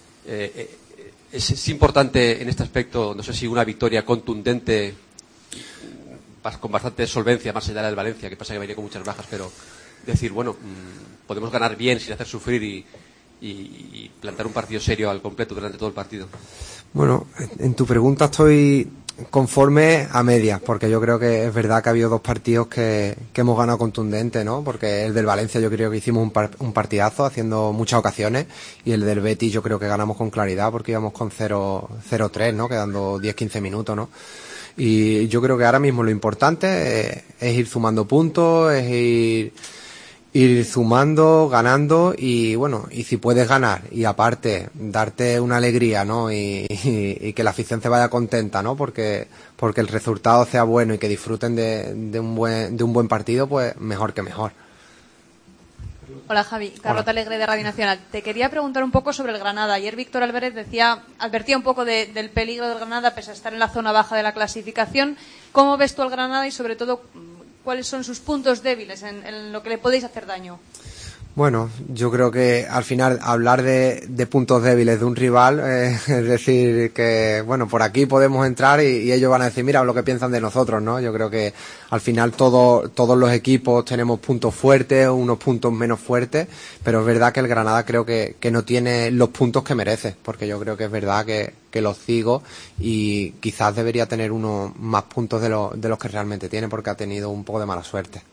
Es importante en este aspecto, no sé si una victoria contundente con bastante solvencia, más allá del Valencia, que pasa que venía con muchas bajas, pero decir, bueno, podemos ganar bien sin hacer sufrir y plantar un partido serio al completo durante todo el partido. Bueno, en tu pregunta estoy conforme a medias, porque yo creo que es verdad que ha habido dos partidos que hemos ganado contundente, ¿no? Porque el del Valencia yo creo que hicimos un partidazo haciendo muchas ocasiones, y el del Betis yo creo que ganamos con claridad porque íbamos con 0-3, ¿no? Quedando 10-15 minutos, ¿no? Y yo creo que ahora mismo lo importante es ir sumando puntos, es ir sumando, ganando, y bueno, y si puedes ganar y aparte darte una alegría, ¿no? Y que la afición se vaya contenta, ¿no? Porque el resultado sea bueno y que disfruten de un buen partido, pues mejor que mejor. Hola Javi, Carlota Alegre de Radio Nacional. Te quería preguntar un poco sobre el Granada. Ayer Víctor Álvarez advertía un poco del peligro del Granada pese a estar en la zona baja de la clasificación. ¿Cómo ves tú al Granada y sobre todo cuáles son sus puntos débiles en lo que le podéis hacer daño? Bueno, yo creo que al final hablar de puntos débiles de un rival es decir que, bueno, por aquí podemos entrar y ellos van a decir, mira lo que piensan de nosotros, ¿no? Yo creo que al final todos los equipos tenemos puntos fuertes, unos puntos menos fuertes, pero es verdad que el Granada creo que no tiene los puntos que merece, porque yo creo que es verdad que los sigo y quizás debería tener unos más puntos de los que realmente tiene, porque ha tenido un poco de mala suerte.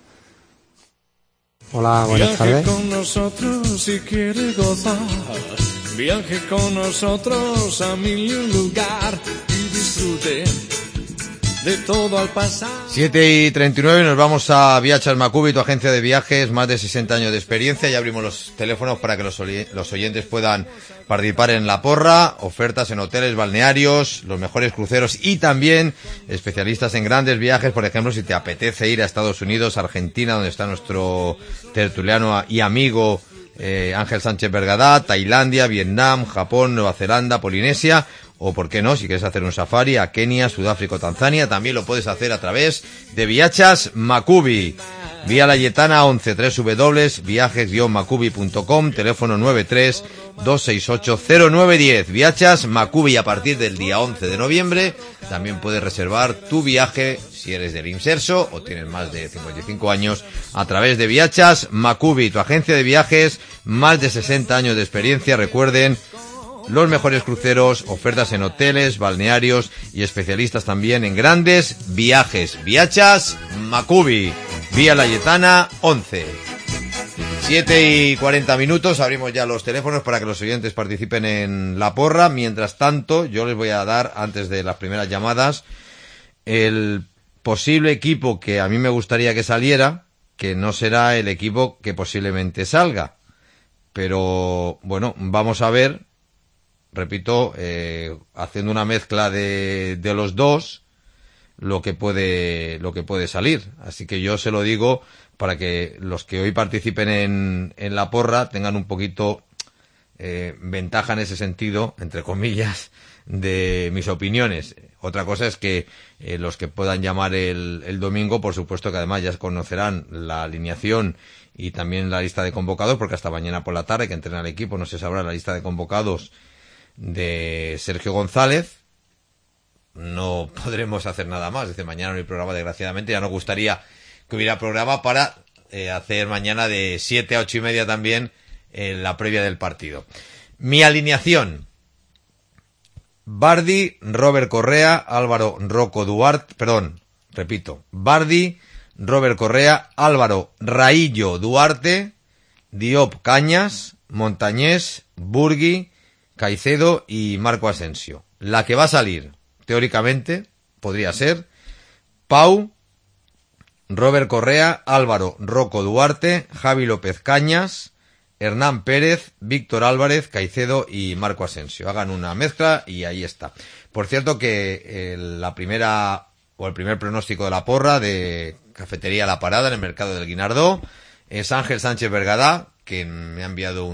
Hola, buenas tardes. Viaje con nosotros si quiere gozar. Viaje con nosotros a mil lugar y disfrute de todo al pasar. 7:39, nos vamos a Viachas Macubi, tu agencia de viajes, más de 60 años de experiencia. Ya abrimos los teléfonos para que los oyentes puedan participar en la porra, ofertas en hoteles, balnearios, los mejores cruceros y también especialistas en grandes viajes. Por ejemplo, si te apetece ir a Estados Unidos, Argentina, donde está nuestro tertuliano y amigo Ángel Sánchez Bergadá, Tailandia, Vietnam, Japón, Nueva Zelanda, Polinesia, o por qué no, si quieres hacer un safari a Kenia, Sudáfrica o Tanzania, también lo puedes hacer a través de Viachas Macubi. Vía Layetana 11, www.viajes-macubi.com, teléfono 93-268-0910. Viachas Macubi, a partir del día 11 de noviembre también puedes reservar tu viaje, si eres del Inserso o tienes más de 55 años, a través de Viachas Macubi, tu agencia de viajes, más de 60 años de experiencia. Recuerden, los mejores cruceros, ofertas en hoteles, balnearios y especialistas también en grandes viajes. Viachas Macubi, Vía Layetana 11. 7:40, abrimos ya los teléfonos para que los oyentes participen en la porra. Mientras tanto, yo les voy a dar, antes de las primeras llamadas, el posible equipo que a mí me gustaría que saliera, que no será el equipo que posiblemente salga. Pero, bueno, vamos a ver. Repito, haciendo una mezcla de los dos, lo que puede salir. Así que yo se lo digo para que los que hoy participen en la porra tengan un poquito ventaja en ese sentido, entre comillas, de mis opiniones. Otra cosa es que los que puedan llamar el domingo, por supuesto que además ya conocerán la alineación y también la lista de convocados, porque hasta mañana por la tarde que entrena el equipo no se sabrá la lista de convocados de Sergio González. No podremos hacer nada más. Desde mañana no hay programa, desgraciadamente. Ya nos gustaría que hubiera programa para hacer mañana de 7 a 8:30 también la previa del partido. Mi alineación: Bardi, Robert Correa, Álvaro Rocco Duarte, Bardi, Robert Correa, Álvaro Raillo Duarte, Diop Cañas, Montañés, Burgui, Caicedo y Marco Asensio. La que va a salir, teóricamente, podría ser Pau, Robert Correa, Álvaro Rocco Duarte, Javi López Cañas, Hernán Pérez, Víctor Álvarez, Caicedo y Marco Asensio. Hagan una mezcla y ahí está. Por cierto que el primer pronóstico de la porra de Cafetería La Parada en el mercado del Guinardó es Ángel Sánchez Vergadá, que me ha enviado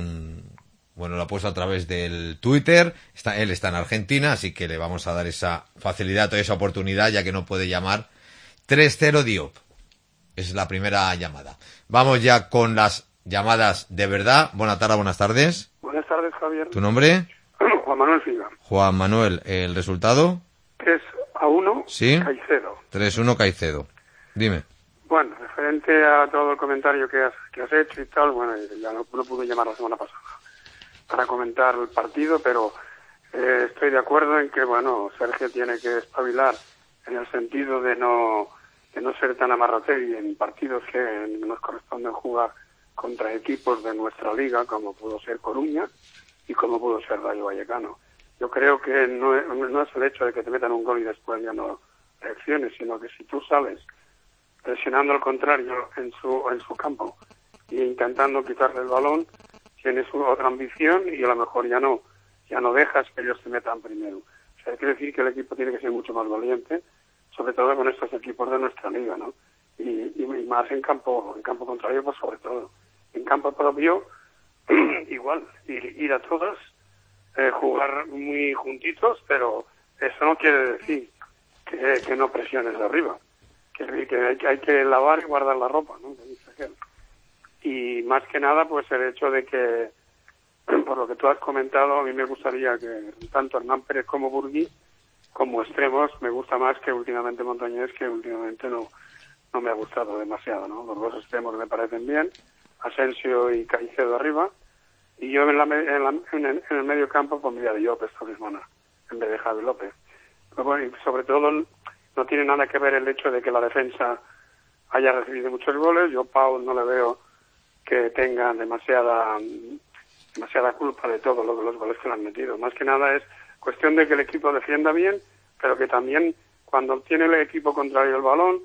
lo ha puesto a través del Twitter. Él está en Argentina, así que le vamos a dar esa facilidad o esa oportunidad, ya que no puede llamar. 3-0 Diop. Es la primera llamada. Vamos ya con las llamadas de verdad. Buenas tardes, buenas tardes. Buenas tardes, Javier. ¿Tu nombre? Juan Manuel Figa. Juan Manuel, ¿el resultado? 3-1, sí. Caicedo. 3-1 Caicedo. Dime. Bueno, referente a todo el comentario que has hecho y tal, bueno, ya no pude llamar la semana pasada para comentar el partido, pero estoy de acuerdo en que, bueno, Sergio tiene que espabilar en el sentido de no ser tan amarrategui en partidos que nos corresponden jugar contra equipos de nuestra liga, como pudo ser Coruña y como pudo ser Rayo Vallecano. Yo creo que no es el hecho de que te metan un gol y después ya no reacciones, sino que si tú sales presionando al contrario en su campo e intentando quitarle el balón, tienes otra ambición y a lo mejor ya no dejas que ellos se metan primero. O sea, quiere decir que el equipo tiene que ser mucho más valiente, sobre todo con estos equipos de nuestra liga, ¿no? Y más en campo contrario, pues sobre todo. En campo propio, igual, ir a todas, jugar muy juntitos, pero eso no quiere decir que no presiones de arriba. Que hay que lavar y guardar la ropa, ¿no? Y más que nada, pues el hecho de que, por lo que tú has comentado, a mí me gustaría que tanto Hernán Pérez como Burgui, como extremos, me gusta más que últimamente Montañés, que últimamente no me ha gustado demasiado, ¿no? Los dos extremos me parecen bien, Asensio y Caicedo arriba, y yo en el medio campo pondría a Diop esta semana, en vez de Javi López. Pero bueno, y sobre todo no tiene nada que ver el hecho de que la defensa haya recibido muchos goles. Yo, Pau, no le veo que tenga demasiada culpa de todos los goles que le han metido. Más que nada es cuestión de que el equipo defienda bien, pero que también cuando tiene el equipo contrario el balón,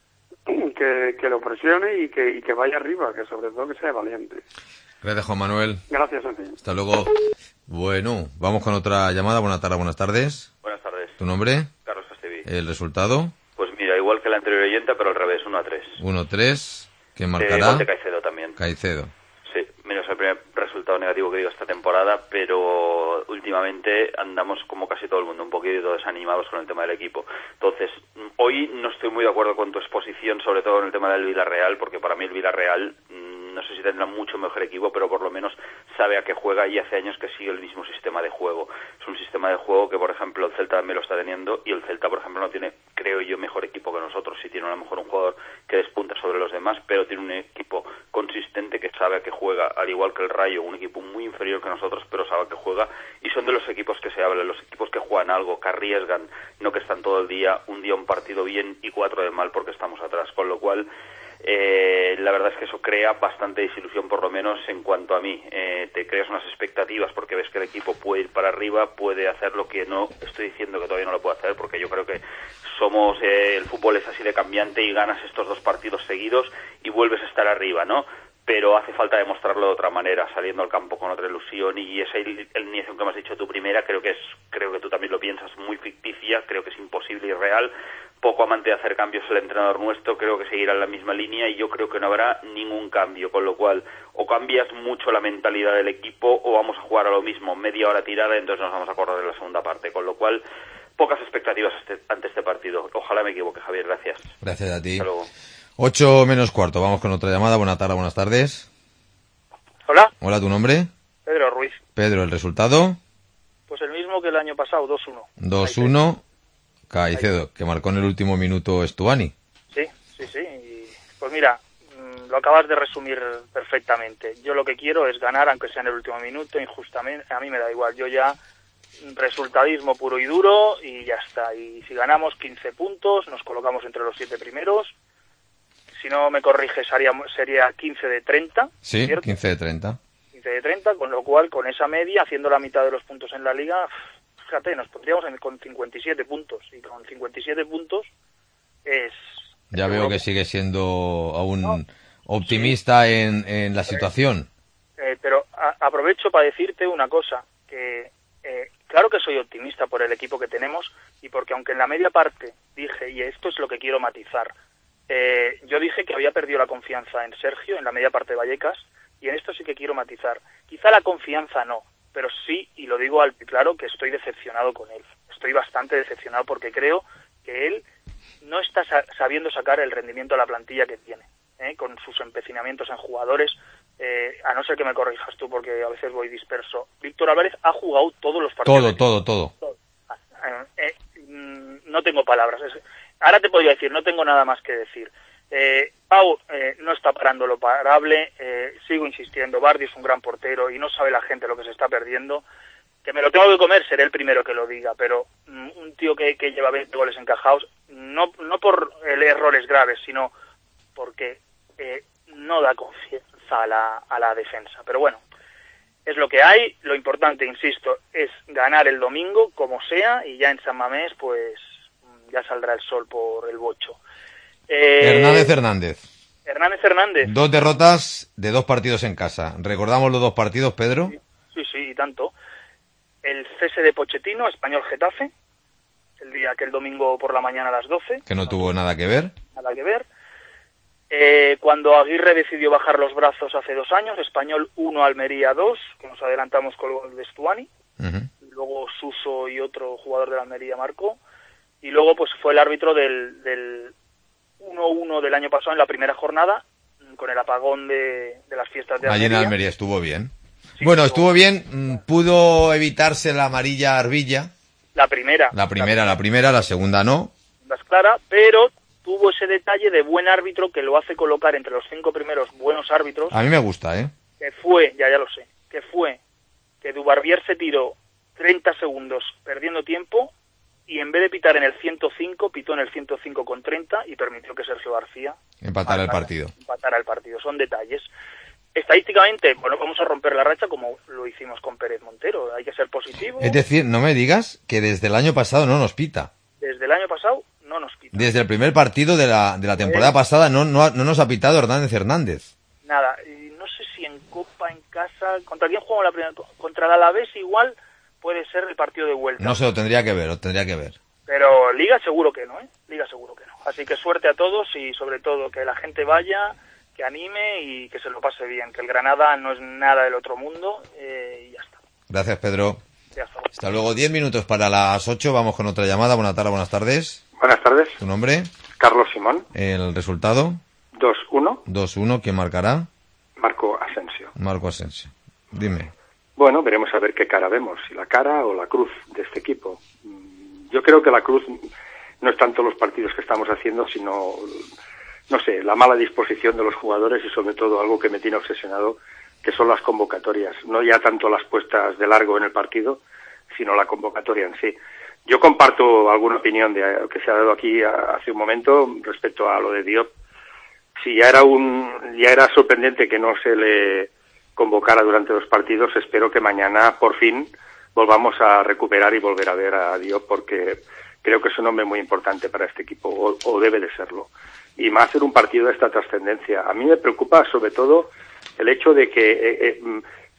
que lo presione y que vaya arriba, que sobre todo que sea valiente. Gracias, Juan Manuel. Gracias a ti. Hasta luego. Bueno, vamos con otra llamada. Buenas tardes. Buenas tardes. ¿Tu nombre? Carlos Casteví. ¿El resultado? Pues mira, igual que la anterior oyente, pero al revés, 1-3. 1-3. ¿Quién marcará? Gol de Caicedo también. Caicedo. Sí, menos el primer resultado negativo que digo esta temporada, pero últimamente andamos como casi todo el mundo un poquito desanimados con el tema del equipo. Entonces, hoy no estoy muy de acuerdo con tu exposición, sobre todo en el tema del Villarreal, porque para mí el Villarreal no sé si tendrá mucho mejor equipo, pero por lo menos sabe a qué juega y hace años que sigue el mismo sistema de juego. Es un sistema de juego que, por ejemplo, el Celta también lo está teniendo, y el Celta, por ejemplo, no tiene, creo yo, mejor equipo que nosotros. Sí tiene a lo mejor un jugador que despunta sobre los demás, pero tiene un equipo consistente que sabe a qué juega, al igual que el Rayo, un equipo muy inferior que nosotros, pero sabe a qué juega, y son de los equipos que se hablan, los equipos que juegan algo, que arriesgan, no que están todo el día, un día un partido bien y 4 de mal porque estamos atrás, con lo cual la verdad es que eso crea bastante desilusión, por lo menos en cuanto a mí. Te creas unas expectativas porque ves que el equipo puede ir para arriba, puede hacer lo que no estoy diciendo que todavía no lo puede hacer, porque yo creo que el fútbol es así de cambiante y ganas estos 2 partidos seguidos y vuelves a estar arriba, ¿no? Pero hace falta demostrarlo de otra manera, saliendo al campo con otra ilusión, y esa alineación que me has dicho tú primera, creo que tú también lo piensas, muy ficticia, creo que es imposible y real, poco amante de hacer cambios el entrenador nuestro, creo que seguirá en la misma línea y yo creo que no habrá ningún cambio, con lo cual o cambias mucho la mentalidad del equipo o vamos a jugar a lo mismo, media hora tirada, entonces nos vamos a correr en la segunda parte, con lo cual pocas expectativas ante este partido. Ojalá me equivoque, Javier, gracias. Gracias a ti. Hasta luego. 8 menos cuarto, vamos con otra llamada. Buenas tardes. Hola. Hola, ¿tu nombre? Pedro Ruiz. Pedro, ¿el resultado? Pues el mismo que el año pasado, 2-1. 2-1, Caicedo, que marcó en el último minuto Stuani. Sí. Y, pues mira, lo acabas de resumir perfectamente. Yo lo que quiero es ganar, aunque sea en el último minuto, injustamente. A mí me da igual. Yo ya, resultadismo puro y duro y ya está. Y si ganamos 15 puntos, nos colocamos entre los 7 primeros. Si no me corriges, sería 15 de 30. Sí, ¿cierto? 15 de 30. 15 de 30, con lo cual, con esa media, haciendo la mitad de los puntos en la liga, fíjate, nos pondríamos con 57 puntos. Y con 57 puntos es... Ya veo que sigue siendo aún optimista en la situación. Pero aprovecho para decirte una cosa, que claro que soy optimista por el equipo que tenemos y porque aunque en la media parte dije, y esto es lo que quiero matizar, yo dije que había perdido la confianza en Sergio, en la media parte de Vallecas, y en esto sí que quiero matizar. Quizá la confianza no, pero sí, y lo digo alto y claro, que estoy decepcionado con él. Estoy bastante decepcionado porque creo que él no está sabiendo sacar el rendimiento de la plantilla que tiene, con sus empecinamientos en jugadores, a no ser que me corrijas tú porque a veces voy disperso. Víctor Álvarez ha jugado todos los partidos. Todo. No tengo palabras. Ahora te podría decir, no tengo nada más que decir. Pau no está parando lo parable, sigo insistiendo, Bardi es un gran portero y no sabe la gente lo que se está perdiendo. Que me lo tengo que comer, seré el primero que lo diga, pero un tío que lleva 20 goles encajados, no por errores graves, sino porque no da confianza a la defensa. Pero bueno, es lo que hay. Lo importante, insisto, es ganar el domingo, como sea, y ya en San Mamés, pues ya saldrá el sol por el bocho. Hernández. 2 derrotas de 2 partidos en casa. ¿Recordamos los 2 partidos, Pedro? Sí, y tanto. El cese de Pochettino, Español Getafe, aquel domingo por la mañana a las 12. Que no tuvo nada que ver. Nada que ver. Cuando Aguirre decidió bajar los brazos hace 2 años, Español 1, Almería 2, que nos adelantamos con el gol de Stuani. Luego Suso y otro jugador de la Almería marcó. Y luego pues fue el árbitro del 1-1 del año pasado en la primera jornada, con el apagón de las fiestas de Almería. Allí en Almería estuvo bien. Sí, bueno, estuvo bien, pudo evitarse la amarilla Arbilla. La primera, la segunda no. Es clara, pero tuvo ese detalle de buen árbitro que lo hace colocar entre los 5 primeros buenos árbitros. A mí me gusta, Que fue, ya lo sé, que Dubarbier se tiró 30 segundos perdiendo tiempo y en vez de pitar en el 105, pitó en el 105 con 30 y permitió que Sergio García empatara el partido. Son detalles. Estadísticamente, bueno, vamos a romper la racha como lo hicimos con Pérez Montero. Hay que ser positivo. Es decir, no me digas que desde el año pasado no nos pita. Desde el año pasado no nos pita. Desde el primer partido de la temporada pasada no nos ha pitado Hernández. Nada. No sé si en Copa, en casa... ¿Contra quién jugamos la primera? Contra el Alavés igual puede ser el partido de vuelta. No sé, lo tendría que ver. Pero Liga seguro que no, Liga seguro que no. Así que suerte a todos y sobre todo que la gente vaya, que anime y que se lo pase bien. Que el Granada no es nada del otro mundo y ya está. Gracias, Pedro. Hasta luego. 10 minutos para las 8. Vamos con otra llamada. Buenas tardes. Buenas tardes. ¿Tu nombre? Carlos Simón. ¿El resultado? 2-1. 2-1. ¿Quién marcará? Marco Asensio. Dime. Bueno, veremos a ver qué cara vemos, si la cara o la cruz de este equipo. Yo creo que la cruz no es tanto los partidos que estamos haciendo, sino, no sé, la mala disposición de los jugadores y sobre todo algo que me tiene obsesionado, que son las convocatorias. No ya tanto las puestas de largo en el partido, sino la convocatoria en sí. Yo comparto alguna opinión que se ha dado aquí hace un momento respecto a lo de Diop. Si ya era sorprendente que no se le convocara durante los partidos, espero que mañana por fin volvamos a recuperar y volver a ver a Diop, porque creo que es un hombre muy importante para este equipo, o debe de serlo. Y más en un partido de esta trascendencia. A mí me preocupa sobre todo el hecho de que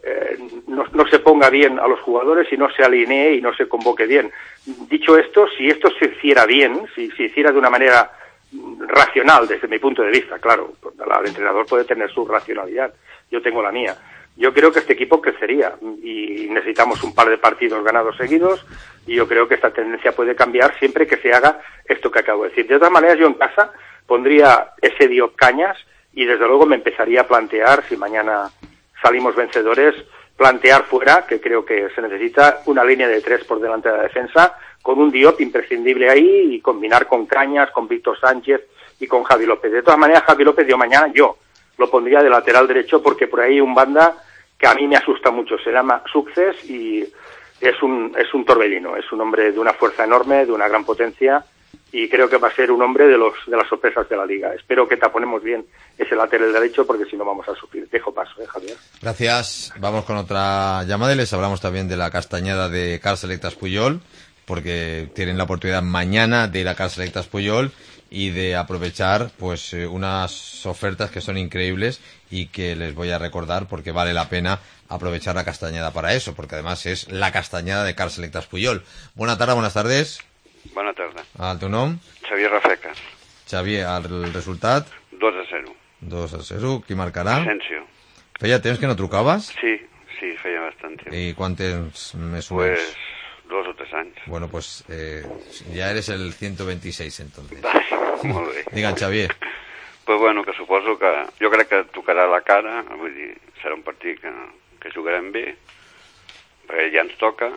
no se ponga bien a los jugadores y no se alinee y no se convoque bien. Dicho esto, si esto se hiciera bien, si se hiciera de una manera racional desde mi punto de vista, claro, el entrenador puede tener su racionalidad, yo tengo la mía. Yo creo que este equipo crecería y necesitamos un par de partidos ganados seguidos y yo creo que esta tendencia puede cambiar siempre que se haga esto que acabo de decir. De todas maneras, yo en casa pondría ese Diop Cañas y desde luego me empezaría a plantear, si mañana salimos vencedores, plantear fuera, que creo que se necesita una línea de 3 por delante de la defensa, con un Diop imprescindible ahí y combinar con Cañas, con Víctor Sánchez y con Javi López. De todas maneras, Javi López mañana yo lo pondría de lateral derecho porque por ahí hay un banda que a mí me asusta mucho, se llama Success y es un torbellino, es un hombre de una fuerza enorme, de una gran potencia y creo que va a ser un hombre de las sorpresas de la liga. Espero que taponemos bien ese lateral derecho porque si no vamos a sufrir. Dejo paso, Javier. Gracias. Vamos con otra llamada y les hablamos también de la castañada de Car Selectas Puyol, porque tienen la oportunidad mañana de ir a Car Selectas Puyol y de aprovechar pues unas ofertas que son increíbles y que les voy a recordar porque vale la pena aprovechar la castañada para eso, porque además es la castañada de Car Selectas Puyol. Buenas tardes. Bona tarda. El teu nom? Xavier Rafecas. Xavier, el resultat? 2-0. 2-0. Qui marcarà? Asensio. Feia temps que no trucaves? Sí, feia bastant temps. I quant temps més o menys? Pues 2 o 3 anys. Bueno, pues ya eres el 126 entonces. Vale, molt bé. Digue'm, Xavier. Pues bueno, que suposo que... Jo crec que tocarà la cara, vull dir, serà un partit que jugarem bé, perquè ja ens toca,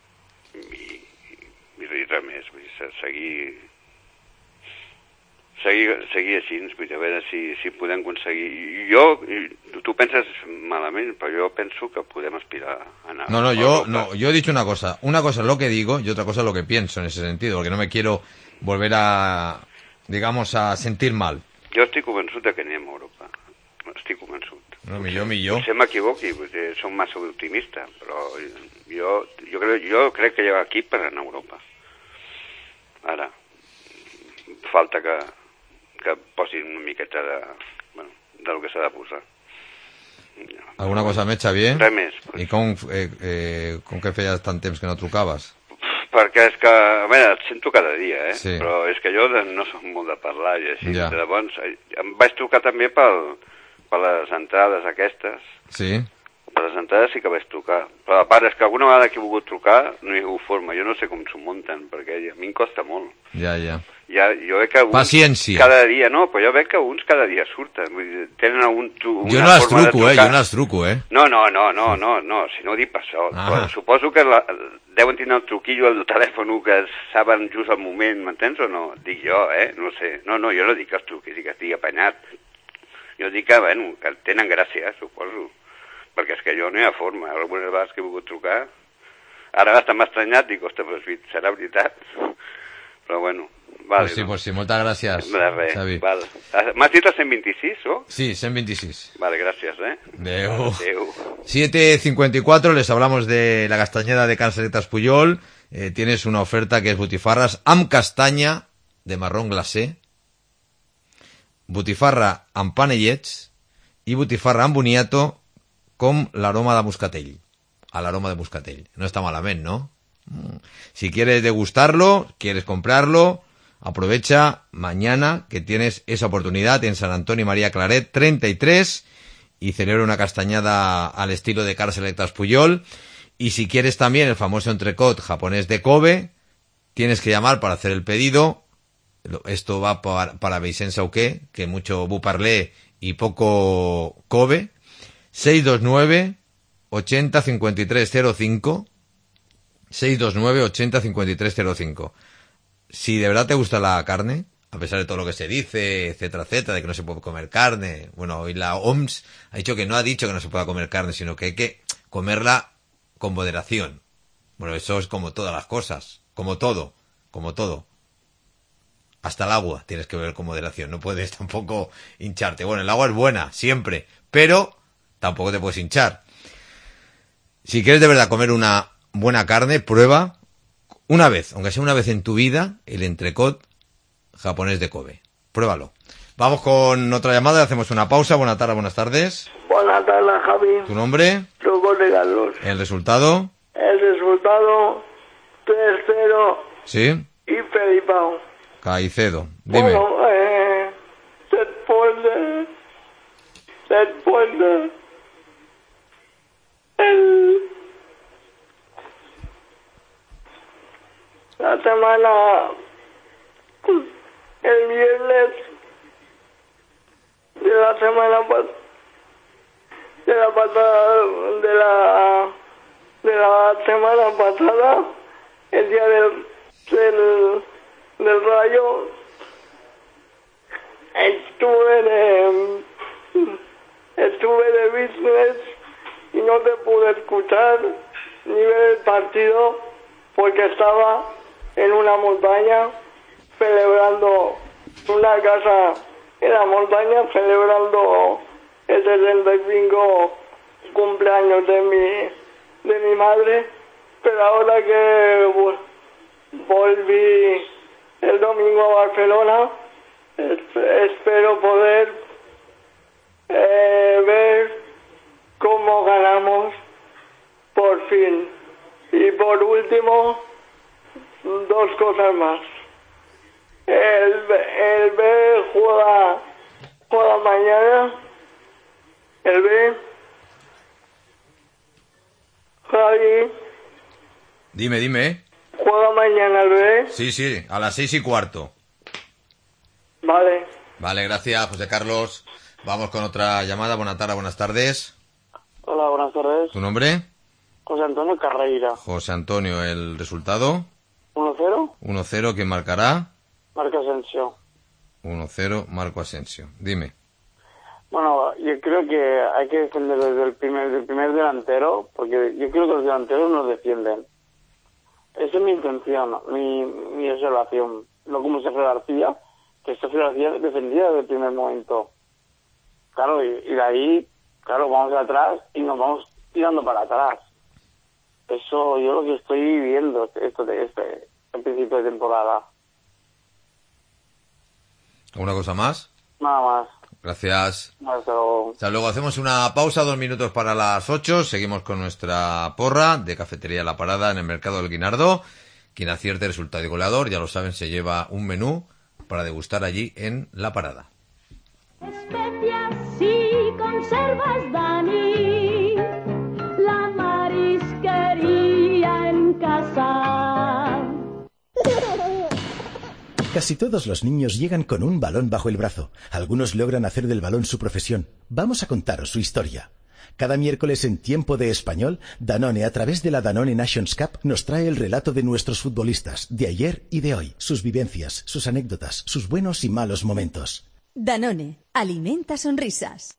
i res més, vull dir, seguir així, vull dir, a veure si podem aconseguir. Tu penses malament, però jo penso que podem aspirar a anar. No, yo he dicho una cosa es lo que digo y otra cosa es lo que pienso en ese sentido, porque no me quiero volver a, digamos, a sentir mal. Jo estic convençut que anem a Europa, estic convençut. No, millor. Potser m'equivoqui, som massa optimista, però jo crec que hi ha equip per anar a Europa. Ara, falta que posin una miqueta del que s'ha de posar. Alguna cosa més, Xavier? Res més. I com que feies tant temps que no trucaves? Perquè és que, a veure, et sento cada dia, Sí. Però és que jo no soc molt de parlar i així. Ja. Llavors, em vaig trucar també per les entrades aquestes. Sí. Per les entrades sí que vaig trucar. Però a part, és que alguna vegada que he volgut trucar no hi ha hagut forma. Jo no sé com s'ho munten, perquè a mi em costa molt. Ja. Jo veig que uns Paciència. cada dia, no, però jo veig que uns cada dia surten. Vull dir, tenen una Jo no les forma de truco, trucar. jo no les truco, No, si no ho dic per això. Però suposo que deuen tenir el truquillo al telèfon que saben just al moment, m'entens o no? Dic jo, no sé. No, jo no dic que els truqui, dic que estigui apanyat. Jo dic que, que tenen gràcia, suposo. Perquè és que jo no hi ha forma. Algunes vegades que he volgut trucar, ara bastant m'ha estranyat, dic, ostres, però serà veritat. Però bueno, vale. Pues sí, moltes gràcies, De res, Xavi. vale. M'has dit el 126, o? Sí, 126. Vale, gràcies, Adeu. Adeu. 7:54, les hablamos de la castañeda de Car Selectas Puyol. Tienes una oferta que es botifarras amb castanya de marrón glacé, botifarra amb panellets i botifarra amb boniato com l'aroma de moscatell. A l'aroma de moscatell. No está malament, ¿no? Si quieres degustarlo, quieres comprarlo, aprovecha mañana que tienes esa oportunidad en San Antonio María Claret 33 y celebra una castañada al estilo de Car Selectas Puyol. Y si quieres también el famoso entrecot japonés de Kobe, tienes que llamar para hacer el pedido. Esto va para Vicent Sauqué, que mucho bu parlé y poco Kobe. 629 80 53 05 629 80 53 05. Si de verdad te gusta la carne, a pesar de todo lo que se dice, etcétera, etcétera, de que no se puede comer carne, bueno, hoy la OMS ha dicho que no ha dicho que no se pueda comer carne, sino que hay que comerla con moderación. Bueno, eso es como todas las cosas, como todo. Hasta el agua tienes que beber con moderación, no puedes tampoco hincharte. Bueno, el agua es buena, siempre, pero tampoco te puedes hinchar. Si quieres de verdad comer una buena carne, prueba una vez, aunque sea una vez en tu vida, el entrecot japonés de Kobe. Pruébalo. Vamos con otra llamada, hacemos una pausa. Buenas tardes. Buenas tardes, Javi. ¿Tu nombre? Soy José Carlos. ¿El resultado? El resultado 3-0 Sí. y Felipao. Caicedo. Dime. Bueno, después de la semana, el viernes de la semana de la semana pasada, el día del Rayo, estuve de business y no te pude escuchar ni ver el partido porque estaba en una montaña celebrando una casa en la montaña celebrando el 65 cumpleaños de mi madre, pero ahora que volví el domingo a Barcelona, espero poder ver cómo ganamos por fin. Y por último, dos cosas más. El B juega mañana. El B. Javi. Dime. Juega mañana el B. Sí, a las 6:15. Vale. Vale, gracias, José Carlos. Vamos con otra llamada. Buenas tardes. Hola, buenas tardes. ¿Tu nombre? José Antonio Carreira. José Antonio, ¿el resultado? 1-0. 1-0, ¿quién marcará? Marca Asensio. 1-0, Marco Asensio. Dime. Bueno, yo creo que hay que defender desde el primer delantero, porque yo creo que los delanteros nos defienden. Esa es mi intención, mi observación. No como Sergio García, que Sergio García defendía desde el primer momento. Claro, y de ahí, vamos atrás y nos vamos tirando para atrás. Eso yo lo que estoy viviendo este principio de temporada. ¿Alguna cosa más? Nada más. Gracias. Hasta luego. Hasta luego. Hacemos una pausa, 2 minutos para las 8. Seguimos con nuestra porra de Cafetería La Parada en el Mercado del Guinardó. Quien acierte el resultado y goleador, ya lo saben, se lleva un menú para degustar allí en La Parada. Especias y conservas, Dani, la marisquería en casa. Casi todos los niños llegan con un balón bajo el brazo. Algunos logran hacer del balón su profesión. Vamos a contaros su historia. Cada miércoles en Tiempo de Español, Danone, a través de la Danone Nations Cup, nos trae el relato de nuestros futbolistas, de ayer y de hoy, sus vivencias, sus anécdotas, sus buenos y malos momentos. Danone, alimenta sonrisas.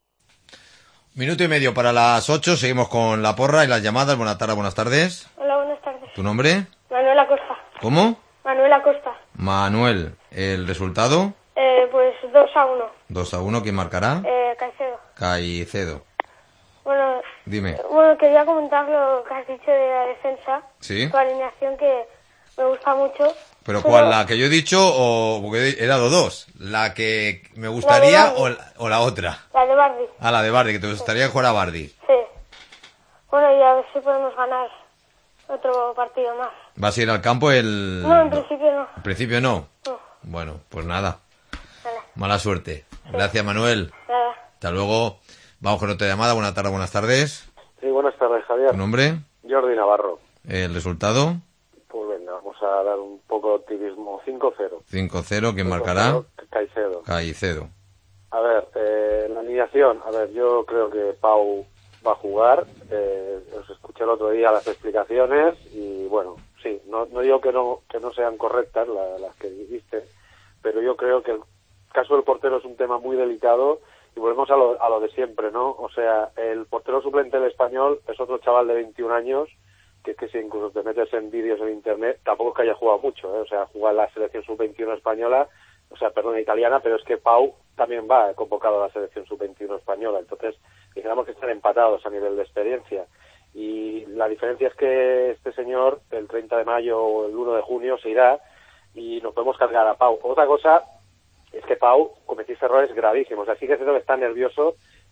1 minuto y medio para las 8, seguimos con la porra y las llamadas. Buenas tardes. Hola, buenas tardes. ¿Tu nombre? Manuel Acosta. ¿Cómo? Manuel Acosta. Manuel, ¿el resultado? Pues 2-1. 2-1, ¿quién marcará? Caicedo. Caicedo. Bueno, Dime. Quería comentar lo que has dicho de la defensa. Sí. Tu alineación que me gusta mucho. ¿Pero cuál? ¿La que yo he dicho o...? Porque he dado dos. ¿La que me gustaría o la otra? La de Bardi. Ah, la de Bardi, que te gustaría jugar a Bardi. Sí. Bueno, y a ver si podemos ganar otro partido más. ¿Vas a ir al campo el...? No, en principio no. ¿En principio no? No. Bueno, pues nada. Vale. Mala suerte. Gracias, Manuel. Nada. Hasta luego. Vamos con otra llamada. Buenas tardes. Sí, buenas tardes, Javier. ¿Tu nombre? Jordi Navarro. ¿El resultado? Pues venga, vamos a dar un poco de optimismo. 5-0. 5-0, ¿quién marcará? Caicedo. Caicedo. A ver, la alineación. A ver, yo creo que Pau va a jugar. Os escuché el otro día las explicaciones y bueno, sí, no digo que no sean correctas las que dijiste, pero yo creo que el caso del portero es un tema muy delicado y volvemos a lo de siempre, ¿no? O sea, el portero suplente del Español es otro chaval de 21 años que si incluso te metes en vídeos en internet, tampoco es que haya jugado mucho, ¿eh? O sea, juega en la selección sub-21 española, italiana, pero es que Pau también va convocado a la selección sub-21 española, entonces digamos que están empatados a nivel de experiencia. Y la diferencia es que este señor, el 30 de mayo o el 1 de junio, se irá y nos podemos cargar a Pau. Otra cosa es que Pau cometió errores gravísimos. Así que es cierto que está nervioso,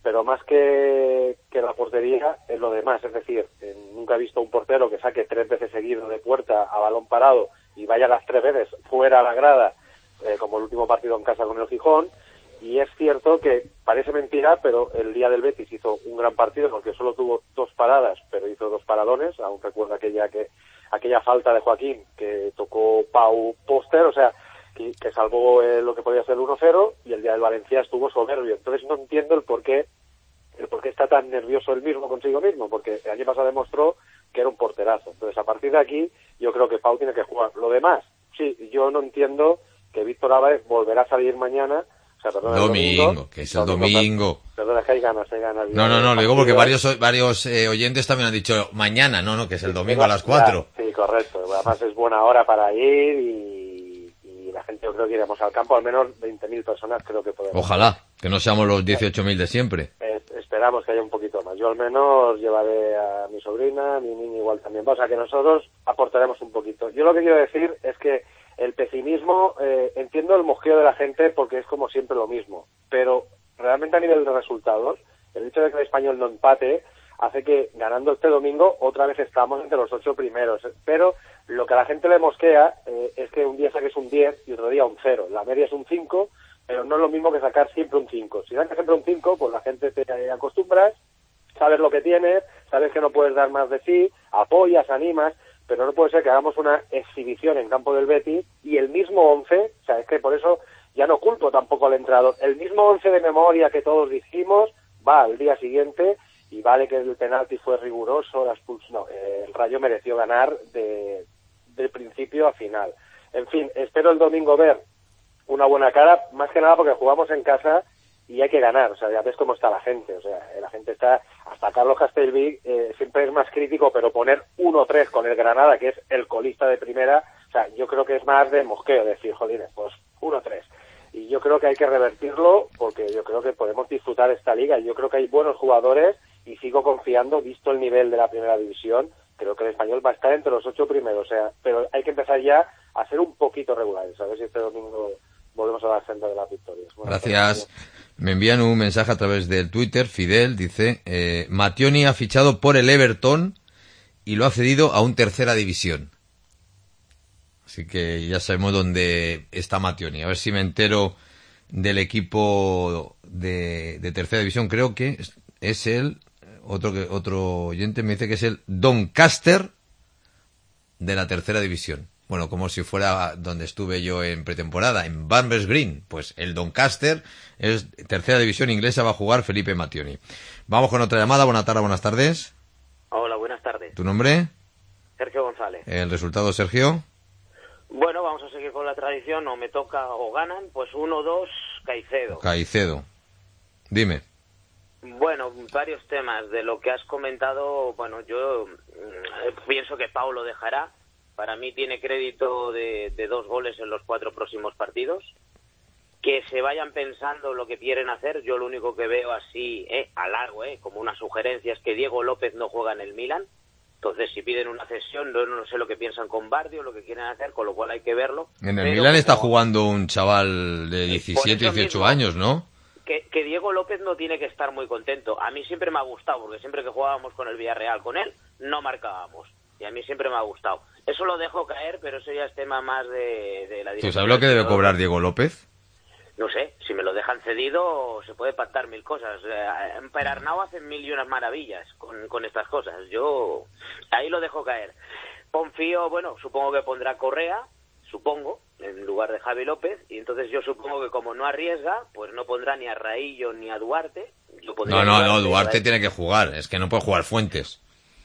pero más que la portería es lo demás, es decir, nunca he visto un portero que saque 3 veces seguido de puerta a balón parado y vaya las 3 veces fuera a la grada, como el último partido en casa con el Gijón. Y es cierto que parece mentira, pero el día del Betis hizo un gran partido porque solo tuvo 2 paradas, pero hizo 2 paradones. Aún recuerdo aquella falta de Joaquín que tocó Pau Póster, o sea, que salvó lo que podía ser el 1-0, y el día del Valencia estuvo soberbio. Entonces no entiendo el por qué está tan nervioso él mismo consigo mismo, porque el año pasado demostró que era un porterazo. Entonces, a partir de aquí, yo creo que Pau tiene que jugar. Lo demás, sí, yo no entiendo que Víctor Álvarez volverá a salir mañana. O sea, perdón, domingo, que es el domingo. Perdona, que hay ganas. No, lo digo porque varios oyentes también han dicho mañana, que es el domingo a las 4. Sí, correcto. Además es buena hora para ir y la gente, yo creo que iremos al campo, al menos 20.000 personas creo que podemos. Ojalá, que no seamos los 18.000 de siempre. Esperamos que haya un poquito más. Yo al menos llevaré a mi sobrina, mi niña igual también. O sea, que nosotros aportaremos un poquito. Yo lo que quiero decir es que el pesimismo, entiendo el mosqueo de la gente porque es como siempre lo mismo, pero realmente a nivel de resultados, el hecho de que el Español no empate hace que ganando este domingo otra vez estamos entre los 8 primeros, pero lo que a la gente le mosquea es que un día saques un 10 y otro día un 0, la media es un 5, pero no es lo mismo que sacar siempre un 5. Si sacas siempre un 5, pues la gente te acostumbras, sabes lo que tienes, sabes que no puedes dar más de sí, apoyas, animas, pero no puede ser que hagamos una exhibición en campo del Betis y el mismo 11, o sea, es que por eso ya no culpo tampoco al entrenador, el mismo 11 de memoria que todos dijimos va al día siguiente y vale que el penalti fue riguroso, el Rayo mereció ganar de principio a final. En fin, espero el domingo ver una buena cara, más que nada porque jugamos en casa y hay que ganar, o sea, ya ves cómo está la gente, o sea, la gente está, hasta Carlos Castelví siempre es más crítico, pero poner 1-3 con el Granada, que es el colista de primera, o sea, yo creo que es más de mosqueo, decir, jolines, pues 1-3. Y yo creo que hay que revertirlo, porque yo creo que podemos disfrutar esta liga, yo creo que hay buenos jugadores, y sigo confiando, visto el nivel de la primera división, creo que el Español va a estar entre los 8 primeros, o sea, pero hay que empezar ya a ser un poquito regulares, a ver si este domingo volvemos a la senda de las victorias. Bueno, gracias. Me envían un mensaje a través del Twitter. Fidel dice, Mattioni ha fichado por el Everton y lo ha cedido a un tercera división. Así que ya sabemos dónde está Mattioni. A ver si me entero del equipo de tercera división. Creo que es el otro oyente me dice que es el Doncaster de la tercera división. Bueno, como si fuera donde estuve yo en pretemporada, en Bamberg Green. Pues el Doncaster es tercera división inglesa, va a jugar Felipe Mattioni. Vamos con otra llamada. Buenas tardes. Hola, buenas tardes. ¿Tu nombre? Sergio González. ¿El resultado, Sergio? Bueno, vamos a seguir con la tradición. O me toca o ganan, pues 1-2 Caicedo. Caicedo. Dime. Bueno, varios temas de lo que has comentado. Bueno, yo pienso que Pau lo dejará. Para mí tiene crédito de 2 goles en los 4 próximos partidos. Que se vayan pensando lo que quieren hacer. Yo lo único que veo así, a largo, como una sugerencia, es que Diego López no juega en el Milan. Entonces, si piden una cesión, no sé lo que piensan con Bardi o lo que quieren hacer, con lo cual hay que verlo. En el Milan está jugando un chaval de 17, 18 mismo, años, ¿no? Que Diego López no tiene que estar muy contento. A mí siempre me ha gustado, porque siempre que jugábamos con el Villarreal con él, no marcábamos. Y a mí siempre me ha gustado. Eso lo dejo caer, pero eso ya es tema más de la dirección. ¿Tú sabes lo que debe cobrar Diego López? No sé, si me lo dejan cedido se puede pactar 1000 cosas. Pero Arnau hace 1000 y unas maravillas con estas cosas. Yo ahí lo dejo caer. Confío, bueno, supongo que pondrá Correa, supongo, en lugar de Javi López, y entonces yo supongo que como no arriesga, pues no pondrá ni a Raillo ni a Duarte. No, Duarte tiene que jugar, es que no puede jugar Fuentes.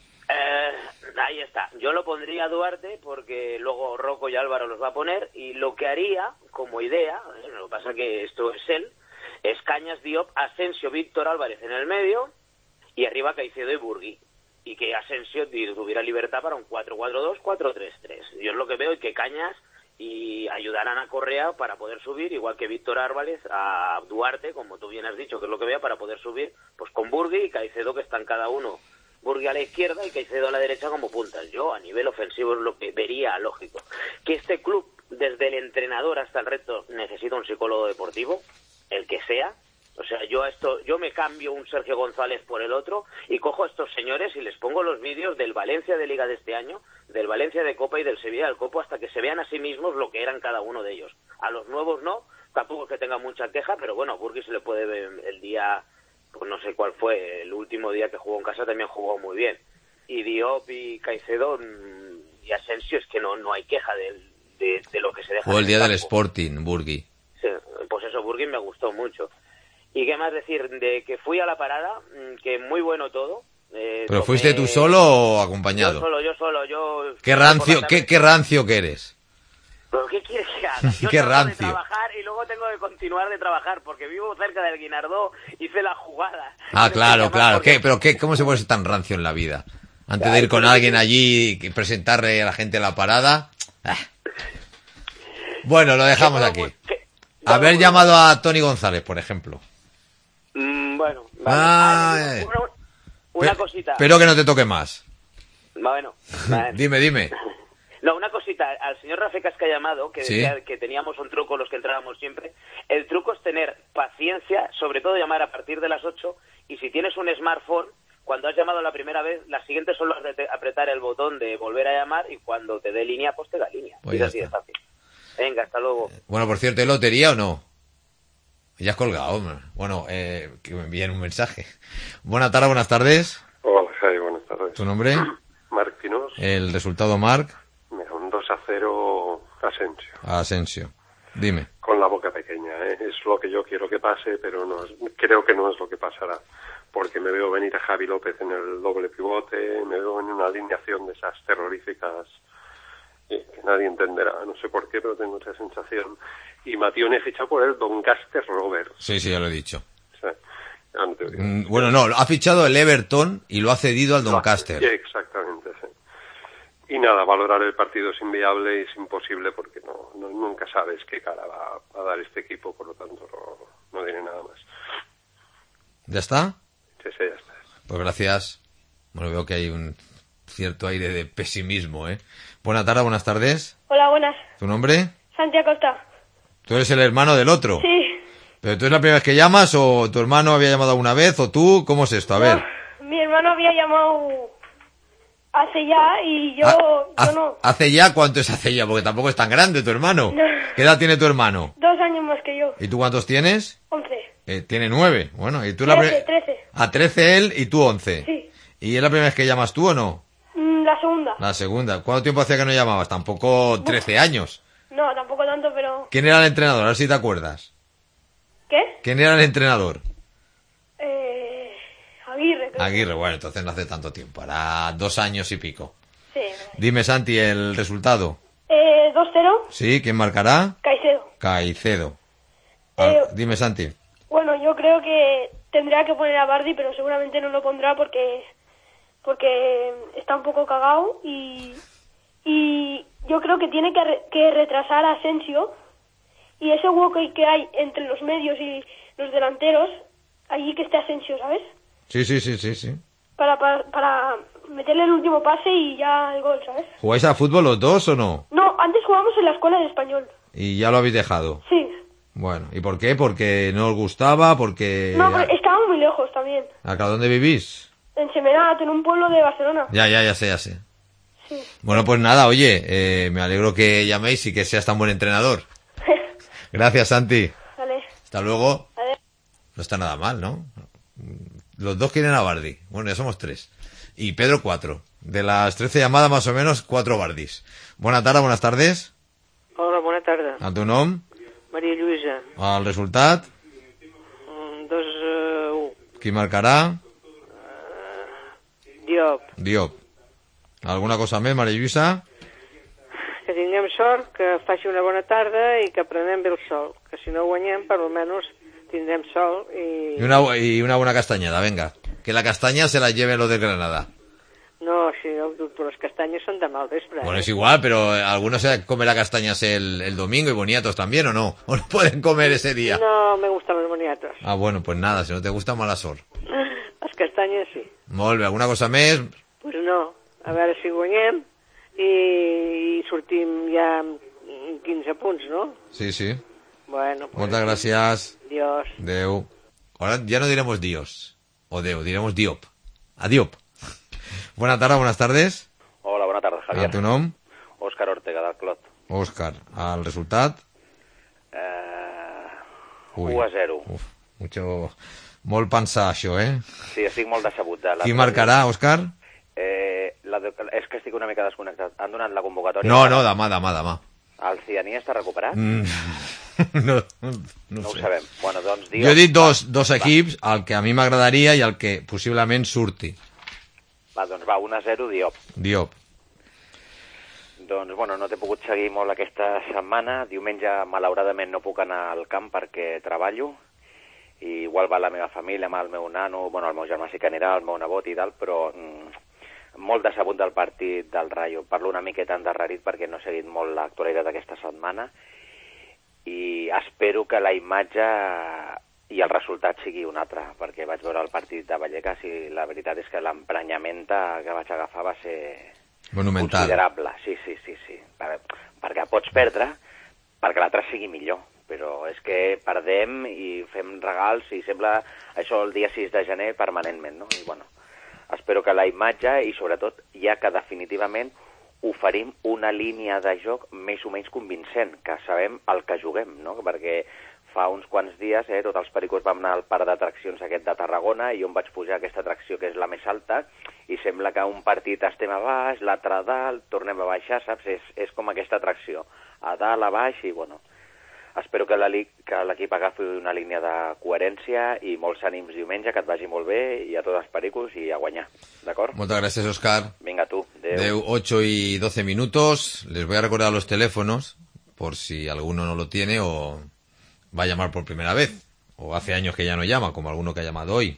Ahí está. Yo lo pondría a Duarte porque luego Rocco y Álvaro los va a poner, y lo que haría como idea, lo que pasa que esto es él, es Cañas, Diop, Asensio, Víctor Álvarez en el medio y arriba Caicedo y Burgui, y que Asensio tuviera libertad para un 4-4-2, 4-3-3. Yo es lo que veo, y que Cañas y ayudarán a Correa para poder subir, igual que Víctor Álvarez, a Duarte, como tú bien has dicho, que es lo que veo, para poder subir pues con Burgui y Caicedo, que están cada uno, Burgui a la izquierda y Caicedo a la derecha como puntas. Yo a nivel ofensivo es lo que vería lógico. Que este club, desde el entrenador hasta el resto, necesita un psicólogo deportivo, el que sea, O sea, yo me cambio un Sergio González por el otro y cojo a estos señores y les pongo los vídeos del Valencia de Liga de este año, del Valencia de Copa y del Sevilla del Copo hasta que se vean a sí mismos lo que eran cada uno de ellos. A los nuevos no, tampoco es que tenga mucha queja, pero bueno, a Burgui se le puede ver el día, pues no sé cuál fue, el último día que jugó en casa también jugó muy bien. Y Diop y Caicedo y Asensio es que no hay queja de lo que se deja. Fue el día en del campo. Sporting, Burgui. Sí, pues eso, Burgui me gustó mucho. ¿Y qué más decir? De que fui a la parada, que muy bueno todo. ¿Pero fuiste tú solo o acompañado? Yo solo. ¿Qué rancio, qué rancio que eres? ¿Pero qué quieres que haga? Yo Qué tengo rancio. de trabajar y luego tengo que continuar de trabajar porque vivo cerca del Guinardó, hice la jugada. Ah, claro. ¿Cómo se puede ser tan rancio en la vida? Antes de ir con alguien allí y presentarle a la gente la parada. Ah. Bueno, lo dejamos aquí. Haber llamado a Tony González, por ejemplo. Bueno, vale. Una cosita. Espero que no te toque más. Bueno. Dime. No, una cosita. Al señor Rafecas que ha llamado, que ¿Sí? decía que teníamos un truco los que entrábamos siempre. El truco es tener paciencia, sobre todo llamar a partir de las 8. Y si tienes un smartphone, cuando has llamado la primera vez, la siguiente solo has de apretar el botón de volver a llamar y cuando te dé línea, pues te da línea. Pues es ya así de está. fácil. Venga, hasta luego. Bueno, por cierto, ¿hay lotería o no? Ya has colgado, hombre. Bueno, que me envíen un mensaje. Buenas tardes. Hola, Javi, buenas tardes. ¿Tu nombre? Marc Pinós. El resultado, Marc. Mira, un 2-0 Asensio. Asensio. Dime. Con la boca pequeña, ¿eh? Es lo que yo quiero que pase, pero creo que no es lo que pasará. Porque me veo venir a Javi López en el doble pivote, me veo en una alineación de esas terroríficas que nadie entenderá. No sé por qué, pero tengo esa sensación. Y Matione ficha por el Doncaster Rovers. Sí, ya lo he dicho. Sí. Antes. Bueno, no, ha fichado el Everton y lo ha cedido al Doncaster. Sí, exactamente, sí. Y nada, valorar el partido es inviable y es imposible porque nunca sabes qué cara va a dar este equipo, por lo tanto no diré nada más. ¿Ya está? Sí, ya está. Pues gracias. Bueno, veo que hay un cierto aire de pesimismo, ¿eh? Buenas tardes. Hola, buenas. ¿Tu nombre? Santi Acosta. ¿Tú eres el hermano del otro? Sí. ¿Pero tú es la primera vez que llamas o tu hermano había llamado alguna vez o tú? ¿Cómo es esto? A ver. Mi hermano había llamado hace ya y yo no. ¿Hace ya? ¿Cuánto es hace ya? Porque tampoco es tan grande tu hermano. No. ¿Qué edad tiene tu hermano? 2 años más que yo. ¿Y tú cuántos tienes? 11. Tiene 9. Bueno, y tú 13. A 13 él y tú 11. Sí. ¿Y es la primera vez que llamas tú o no? La segunda. La segunda. ¿Cuánto tiempo hacía que no llamabas? Tampoco 13 años. No, tampoco tanto, pero... ¿Quién era el entrenador? A ver si te acuerdas. ¿Qué? ¿Quién era el entrenador? Aguirre. Creo. Aguirre, bueno, entonces no hace tanto tiempo. Hará 2 años y pico. Sí. Dime, Santi, el resultado. 2-0. ¿Sí? ¿Quién marcará? Caicedo. Dime, Santi. Bueno, yo creo que tendría que poner a Bardi, pero seguramente no lo pondrá porque está un poco cagado y yo creo que tiene que retrasar a Asensio y ese hueco que hay entre los medios y los delanteros, allí que esté Asensio, ¿sabes? Sí. Para meterle el último pase y ya el gol, ¿sabes? ¿Jugáis a fútbol los dos o no? No, antes jugábamos en la escuela de español. ¿Y ya lo habéis dejado? Sí. Bueno, ¿y por qué? ¿Porque no os gustaba? ¿Porque...? No, pero estábamos muy lejos también. ¿Acá dónde vivís? En Semenat, en un pueblo de Barcelona. Ya sé. Sí. Bueno, pues nada, oye, me alegro que llaméis y que seas tan buen entrenador. Gracias, Santi. Vale. Hasta luego. Adiós. No está nada mal, ¿no? Los dos quieren a Bardi. Bueno, ya somos 3. Y Pedro 4. De las 13 llamadas, más o menos, 4 Bardis. Buenas tardes. Hola, bona tarda. A tu nom? Maria Lluïsa. El resultat? 2-1. Qui marcarà? Diop. Alguna cosa més, Maria Lluïsa? Que tinguem sort, que faci una bona tarda i que prenem bé el sol. Que si no guanyem, per almenys tindrem sol i... Y una buena castañada, venga. Que la castaña se la lleve lo de Granada. No, si no, les castanyes són demà al vespre. Bueno, es igual, pero algunos se comerá castañas el domingo y boniatos también, ¿o no? ¿O no pueden comer ese día? No me gustan los boniatos. Ah, bueno, pues nada, si no te gusta, mala sort. Les castanyes sí. Molt bé, alguna cosa més? Pues no, a veure si guanyem i sortim ja amb 15 punts, no? Sí. Bueno, pues... Moltes gràcies. Adiós. Adéu. Ahora ya no diremos Dios o Deo, diremos Diop. A Diop. Buenas tardes. Hola, bona tarda, Javier. A tu nom? Òscar Ortega, del Clot. Òscar. El resultat? 1-0. Molt pensar, això, Sí, estic molt decebut. Qui marcarà, Òscar? És que estic una mica desconnectat. Han donat la convocatòria... No, demà. El Cianí està recuperat? No ho sé. sabem. Bueno, doncs Diop... Jo he dit dos equips, el que a mi m'agradaria i el que possiblement surti. Va, doncs va, 1-0 Diop. Doncs, bueno, no t'he pogut seguir molt aquesta setmana. Diumenge, malauradament, no puc anar al camp perquè treballo. I igual va la meva família, amb el meu nano, bueno, el meu germà sí que anirà, el meu nebot i tal, però molt decebut del partit del Rayo. Parlo una miqueta endarrerit perquè no he seguit molt l'actualitat d'aquesta setmana i espero que la imatge i el resultat sigui un altre, perquè vaig veure el partit de Vallecas i la veritat és que l'emprenyamenta que vaig agafar va ser monumental. Considerable. Sí. Perquè pots perdre perquè l'altre sigui millor, però és que perdem i fem regals i sembla això el dia 6 de gener permanentment, no? I bueno, espero que la imatge i sobretot ja que definitivament oferim una línia de joc més o menys convincent, que sabem el que juguem, no? Perquè fa uns quants dies tots els pericos vam anar al parc d'atraccions aquest de Tarragona i jo em vaig pujar a aquesta atracció que és la més alta i sembla que un partit estem a baix, l'altre a dalt, tornem a baixar, saps? És com aquesta atracció, a dalt, a baix i bueno, espero que l'equip agafi una línia de coherència i molts ànims diumenge, que et vagi molt bé i a tots els pericos i a guanyar, d'acord? Muchas gracias, Óscar. Venga tú. Deu 8 y 12 minutos. Les voy a recordar los teléfonos por si alguno no lo tiene o va a llamar por primera vez o hace años que ya no llama, como alguno que ha llamado hoy.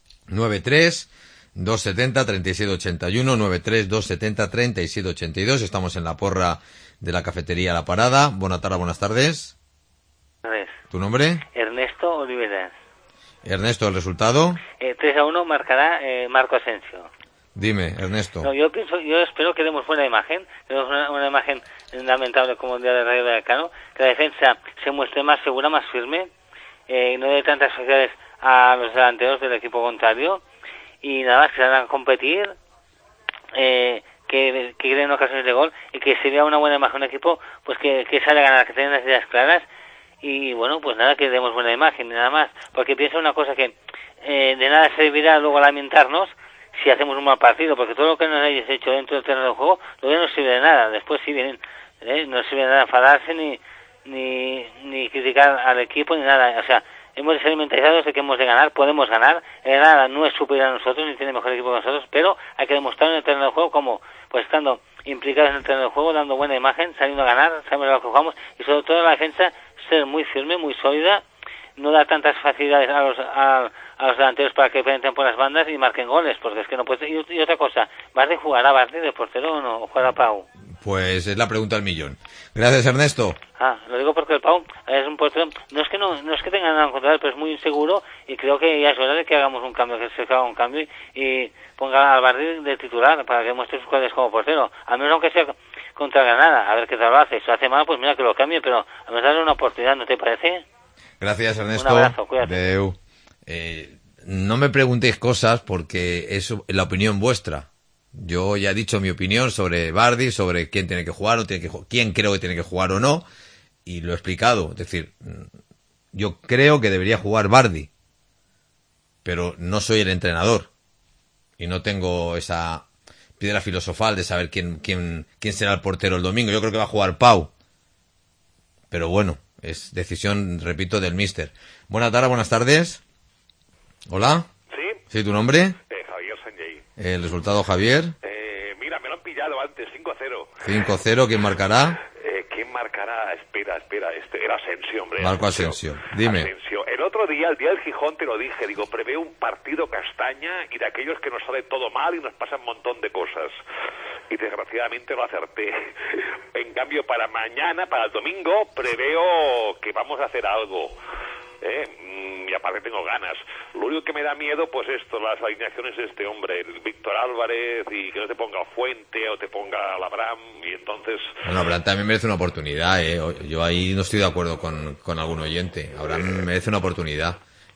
93-270-3781, 93-270-3782. Estamos en la porra de la cafetería La Parada. Buenas tardes. ¿Tu nombre? Ernesto Oliveras. Ernesto, ¿el resultado? 3-1 marcará Marco Asensio. Dime, Ernesto. No, yo espero que demos buena imagen, una imagen lamentable como el día del Rayo Vallecano, que la defensa se muestre más segura, más firme, no dé tantas facilidades a los delanteros del equipo contrario y nada más que salgan a competir, que creen ocasiones de gol y que sería una buena imagen, un equipo pues que sale a ganar, que tenga las ideas claras y bueno, pues nada, que demos buena imagen, nada más, porque piensa una cosa que de nada servirá luego lamentarnos si hacemos un mal partido, porque todo lo que nos hayas hecho dentro del terreno de juego luego no sirve de nada, después sí vienen, no sirve de nada enfadarse ni criticar al equipo ni nada, o sea, hemos de ser mentalizados de que hemos de ganar, podemos ganar, nada no es superior a nosotros ni tiene mejor equipo que nosotros, pero hay que demostrar en el terreno de juego como pues estando implicados en el terreno de juego, dando buena imagen, saliendo a ganar, sabemos lo que jugamos y sobre todo la defensa ser muy firme, muy sólida, no dar tantas facilidades a los delanteros para que penetren por las bandas y marquen goles, porque es que no puede. Y otra cosa, ¿Bardi jugará Bardi de portero o no? ¿O jugará Pau? Pues es la pregunta del millón. Gracias, Ernesto. Lo digo porque el Pau es un portero, no es que tenga nada en contra de él, pero es muy inseguro y creo que ya es hora de que hagamos un cambio, que se haga un cambio y ponga al Bardi de titular para que muestre sus cualidades como portero, al menos aunque sea contra Granada, a ver qué tal lo hace. Si lo hace mal, pues mira que lo cambie, pero a menos darle una oportunidad, ¿no te parece? Gracias, Ernesto. Un abrazo, cuídate. Adeu. No me preguntéis cosas porque es la opinión vuestra. Yo ya he dicho mi opinión sobre Bardi, sobre quién tiene que jugar, quién creo que tiene que jugar o no, y lo he explicado. Es decir, yo creo que debería jugar Bardi, pero no soy el entrenador y no tengo esa piedra filosofal de saber quién será el portero el domingo. Yo creo que va a jugar Pau, pero bueno, es decisión, repito, del míster. Buenas tardes. Hola. ¿Sí, tu nombre? Javier Sanjay. El resultado, Javier. Mira, me lo han pillado antes, 5-0. 5-0, ¿quién marcará? ¿Quién marcará? Espera, era Asensio, hombre. Marco Asensio, dime. Asensio. El otro día, el día del Gijón, te lo dije, digo, prevé un partido castaña y de aquellos que nos sale todo mal y nos pasan un montón de cosas. Y desgraciadamente lo acerté. En cambio, para mañana, para el domingo, preveo que vamos a hacer algo. Y aparte tengo ganas. Lo único que me da miedo, pues esto, las alineaciones de este hombre, el Víctor Álvarez, y que no te ponga Fuente o te ponga Labram, y entonces... Bueno, Abraham también merece una oportunidad, Yo ahí no estoy de acuerdo con algún oyente. Abraham merece una oportunidad.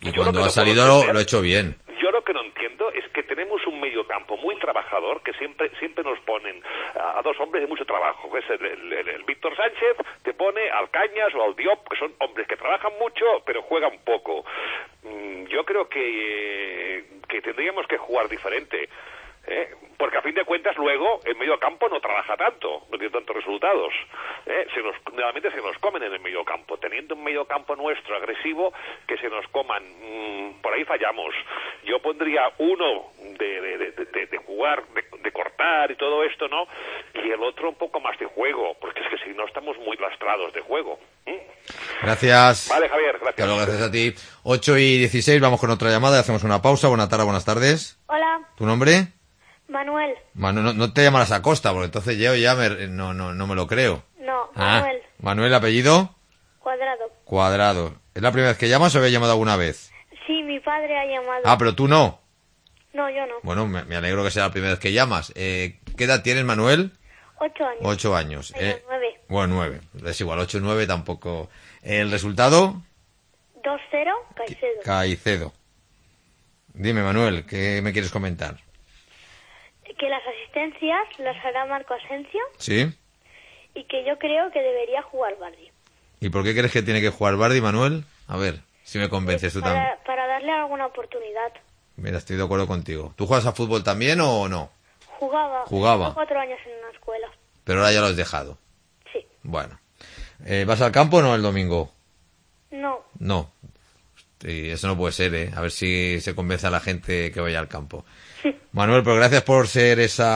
Y cuando ha salido lo ha hecho bien. Yo lo que no entiendo es que tenemos un mediocampo muy trabajador que siempre nos ponen a dos hombres de mucho trabajo. ¿Ves? El Víctor Sánchez te pone al Cañas o al Diop, que son hombres que trabajan mucho pero juegan poco. Yo creo que tendríamos que jugar diferente. Porque a fin de cuentas luego el medio campo no trabaja tanto, no tiene tantos resultados. Realmente se nos comen en el medio campo, teniendo un medio campo nuestro agresivo, que se nos coman. Por ahí fallamos. Yo pondría uno de jugar, de cortar y todo esto, ¿no? Y el otro un poco más de juego, porque es que si no estamos muy lastrados de juego. Gracias. Vale, Javier, gracias. Claro, gracias a ti. 8:16, vamos con otra llamada, hacemos una pausa. Buenas tardes, buenas tardes. Hola, ¿Tu nombre? Manuel. Manuel, no te llamarás Acosta, porque entonces yo ya no me lo creo. No, Manuel. Manuel, ¿apellido? Cuadrado. Cuadrado. ¿Es la primera vez que llamas o habías llamado alguna vez? Sí, mi padre ha llamado. Ah, pero tú no. No, yo no. Bueno, me alegro que sea la primera vez que llamas. ¿Qué edad tienes, Manuel? 8 años. 8 años. 9. Bueno, 9. Es igual, 8 y 9 tampoco. ¿El resultado? 2-0, Caicedo. Caicedo. Dime, Manuel, ¿qué me quieres comentar? Que las asistencias las hará Marco Asensio ¿Sí? y que yo creo que debería jugar Bardi. ¿Y por qué crees que tiene que jugar Bardi, Manuel? A ver, si me convences tú también. Para darle alguna oportunidad. Mira, estoy de acuerdo contigo. ¿Tú juegas a fútbol también o no? Jugaba. Jugaba. 4 años en una escuela. Pero ahora ya lo has dejado. Sí. Bueno. ¿Vas al campo o no el domingo? No. No. Sí, eso no puede ser, ¿eh? A ver si se convence a la gente que vaya al campo. Manuel, pero gracias por ser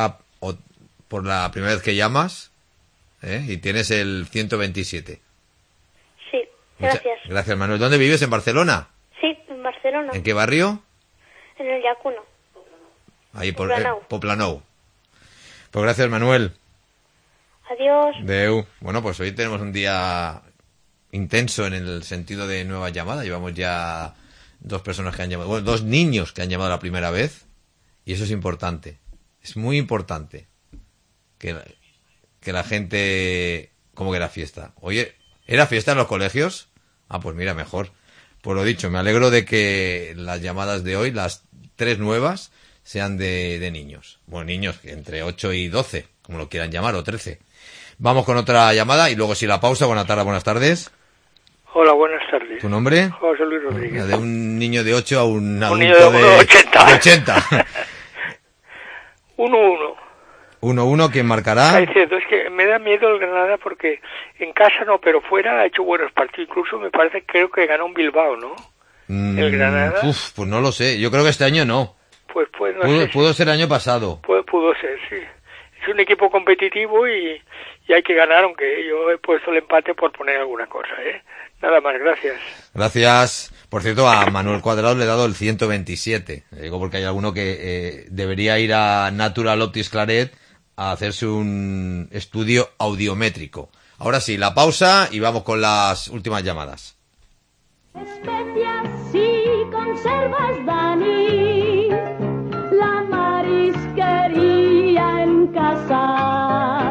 por la primera vez que llamas, y tienes el 127. Sí, gracias. Gracias, Manuel. ¿Dónde vives? ¿En Barcelona? Sí, en Barcelona. ¿En qué barrio? En el Llacuno. Ahí por Poplanou. Poplanou. Pues gracias, Manuel. Adiós. Deu. Bueno, pues hoy tenemos un día intenso en el sentido de nuevas llamadas. Llevamos ya 2 personas que han llamado, bueno, 2 niños que han llamado la primera vez. Y eso es importante. Es muy importante. Que la gente... ¿Cómo que era fiesta? Oye, ¿era fiesta en los colegios? Ah, pues mira, mejor. Pues lo dicho, me alegro de que las llamadas de hoy, las 3 nuevas, sean de niños. Bueno, niños entre 8 y 12, como lo quieran llamar, o 13. Vamos con otra llamada y luego si la pausa. Buenas tardes. Hola, buenas tardes. ¿Tu nombre? José Luis Rodríguez. De un niño de 8 a un adulto niño de 80. De 80. 1-1. 1-1, ¿quién marcará? Caicedo, es que me da miedo el Granada porque en casa no, pero fuera ha hecho buenos partidos. Incluso me parece, creo que ganó un Bilbao, ¿no? El Granada. Pues no lo sé. Yo creo que este año no. Pues no sé. Pudo ser el año pasado. Pudo ser, sí. Es un equipo competitivo y hay que ganar, aunque yo he puesto el empate por poner alguna cosa, ¿eh? Nada más, gracias. Gracias. Por cierto, a Manuel Cuadrado le he dado el 127. Digo porque hay alguno que debería ir a Natural Optics Claret a hacerse un estudio audiométrico. Ahora sí, la pausa y vamos con las últimas llamadas. Especias y conservas, Dani, la marisquería en casa.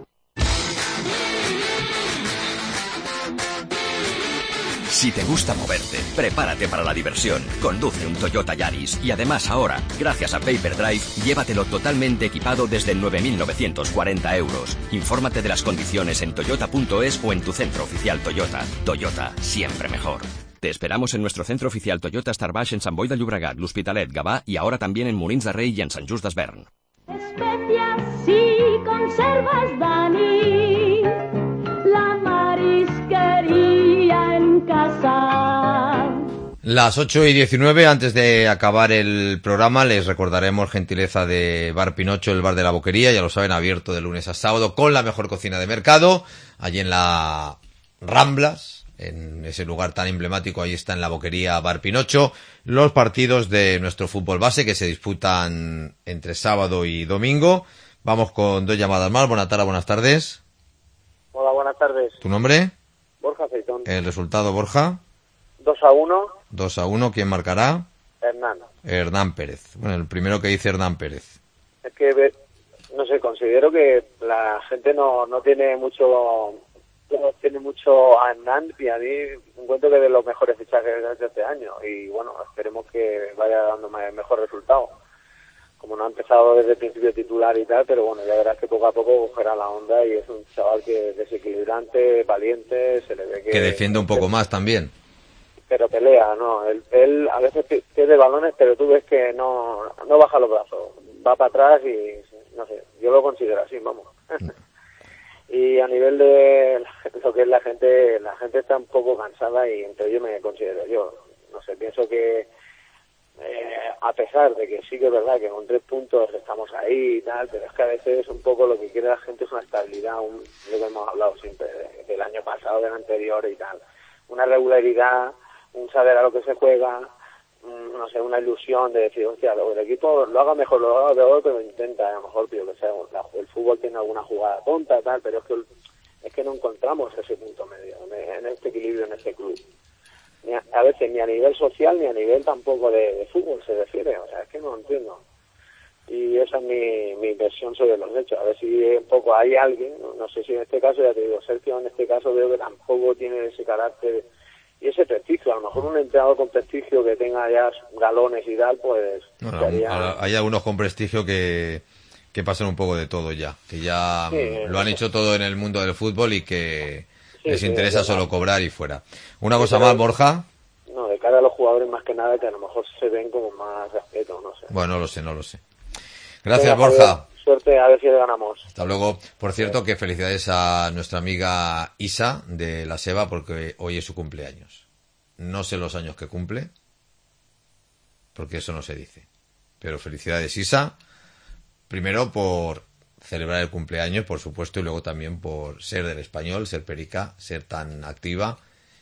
Si te gusta moverte, prepárate para la diversión. Conduce un Toyota Yaris y además ahora, gracias a Paper Drive, llévatelo totalmente equipado desde 9.940 euros. Infórmate de las condiciones en toyota.es o en tu centro oficial Toyota. Toyota, siempre mejor. Te esperamos en nuestro centro oficial Toyota Starbaix en Sant Boi de Llobregat, l'Hospitalet, Gavà y ahora también en Molins de Rei y en Sant Just Desvern. Especias y conservas, Dani, la marisquería en casa. Las 8:19, antes de acabar el programa, les recordaremos gentileza de Bar Pinocho, el bar de la Boquería, ya lo saben, abierto de lunes a sábado, con la mejor cocina de mercado, allí en la Ramblas, en ese lugar tan emblemático, ahí está en la Boquería Bar Pinocho, los partidos de nuestro fútbol base que se disputan entre sábado y domingo. Vamos con 2 llamadas más. Buenas tardes. Hola, buenas tardes. ¿Tu nombre? Borja Aceitón. El resultado, Borja. 2-1. 2-1, ¿quién marcará? Hernán. Hernán Pérez. Bueno, el primero que dice Hernán Pérez. Es que, no sé, considero que la gente no tiene mucho tiene mucho a Nantes y a mí encuentro que de los mejores fichajes de este año y bueno, esperemos que vaya dando mejor resultado. Como no ha empezado desde el principio titular y tal, pero bueno, ya verás que poco a poco cogerá la onda y es un chaval que es desequilibrante, valiente, se le ve que defiende un poco más también. Pero pelea, ¿no? Él a veces pierde balones, pero tú ves que no baja los brazos, va para atrás y no sé, yo lo considero así, vamos. Y a nivel de lo que es la gente está un poco cansada y entre ellos me considero yo, no sé, pienso que a pesar de que sí que es verdad que con 3 puntos estamos ahí y tal, pero es que a veces un poco lo que quiere la gente es una estabilidad, lo que hemos hablado siempre del año pasado, del anterior y tal, una regularidad, un saber a lo que se juega, no sé, una ilusión de decir, hostia, el equipo lo haga mejor, lo haga peor, pero intenta, a lo mejor, que sea, el fútbol tiene alguna jugada tonta, tal, pero es que no encontramos ese punto medio en este equilibrio, en este club. A veces ni a nivel social ni a nivel tampoco de fútbol se refiere, o sea, es que no lo entiendo. Y esa es mi versión sobre los hechos, a ver si un poco hay alguien, no sé si en este caso, ya te digo, Sergio en este caso veo que tampoco tiene ese carácter y ese prestigio, a lo mejor un entrenador con prestigio que tenga ya galones y tal, pues... Bueno, hay algunos con prestigio que pasan un poco de todo ya, que ya lo han hecho todo en el mundo del fútbol y que les interesa solo cobrar y fuera. Una cosa más, Borja. No, de cara a los jugadores más que nada, que a lo mejor se ven como más respeto, no sé. Bueno, no lo sé. Gracias, Borja. Suerte, a ver si le ganamos. Hasta luego. Por cierto, que felicidades a nuestra amiga Isa de la Seba, porque hoy es su cumpleaños. No sé los años que cumple, porque eso no se dice. Pero felicidades, Isa. Primero por celebrar el cumpleaños, por supuesto, y luego también por ser del Español, ser perica, ser tan activa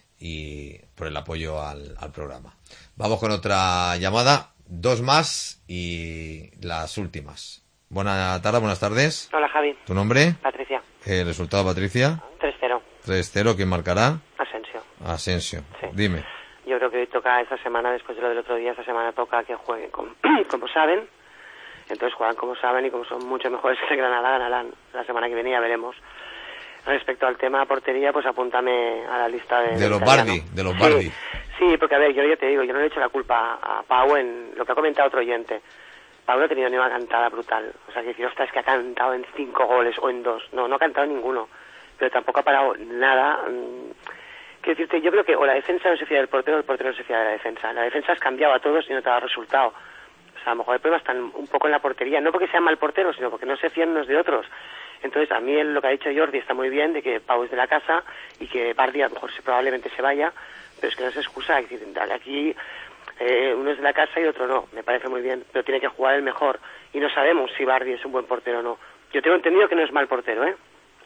y por el apoyo al programa. Vamos con otra llamada, 2 más y las últimas. Buenas tardes. Hola, Javi. ¿Tu nombre? Patricia. ¿El resultado, Patricia? 3-0. 3-0, ¿quién marcará? Asensio. Sí. Dime. Yo creo que hoy toca esta semana, después de lo del otro día, esta semana toca que jueguen como saben. Entonces juegan como saben y como son mucho mejores que el Granada, ganarán. La semana que viene ya veremos. Respecto al tema portería, pues apúntame a la lista de los Bardi, de los Bardi. Sí, porque a ver, yo te digo, yo no le he hecho la culpa a Pau en lo que ha comentado otro oyente. Pau no ha tenido ni una cantada brutal. O sea, que decir, ostras, es que ha cantado en 5 goles o en 2. No ha cantado ninguno. Pero tampoco ha parado nada. Quiero decirte, yo creo que o la defensa no se fía del portero o el portero no se fía de la defensa. La defensa has cambiado a todos y no te ha dado resultado. O sea, a lo mejor el problema está un poco en la portería. No porque sean mal porteros, sino porque no se fían unos de otros. Entonces, a mí lo que ha dicho Jordi está muy bien, de que Pau es de la casa y que Bardi a lo mejor probablemente se vaya, pero es que no es excusa. Es decir, aquí uno es de la casa y otro no. Me parece muy bien, pero tiene que jugar el mejor. Y no sabemos si Bardi es un buen portero o no. Yo tengo entendido que no es mal portero, ¿eh?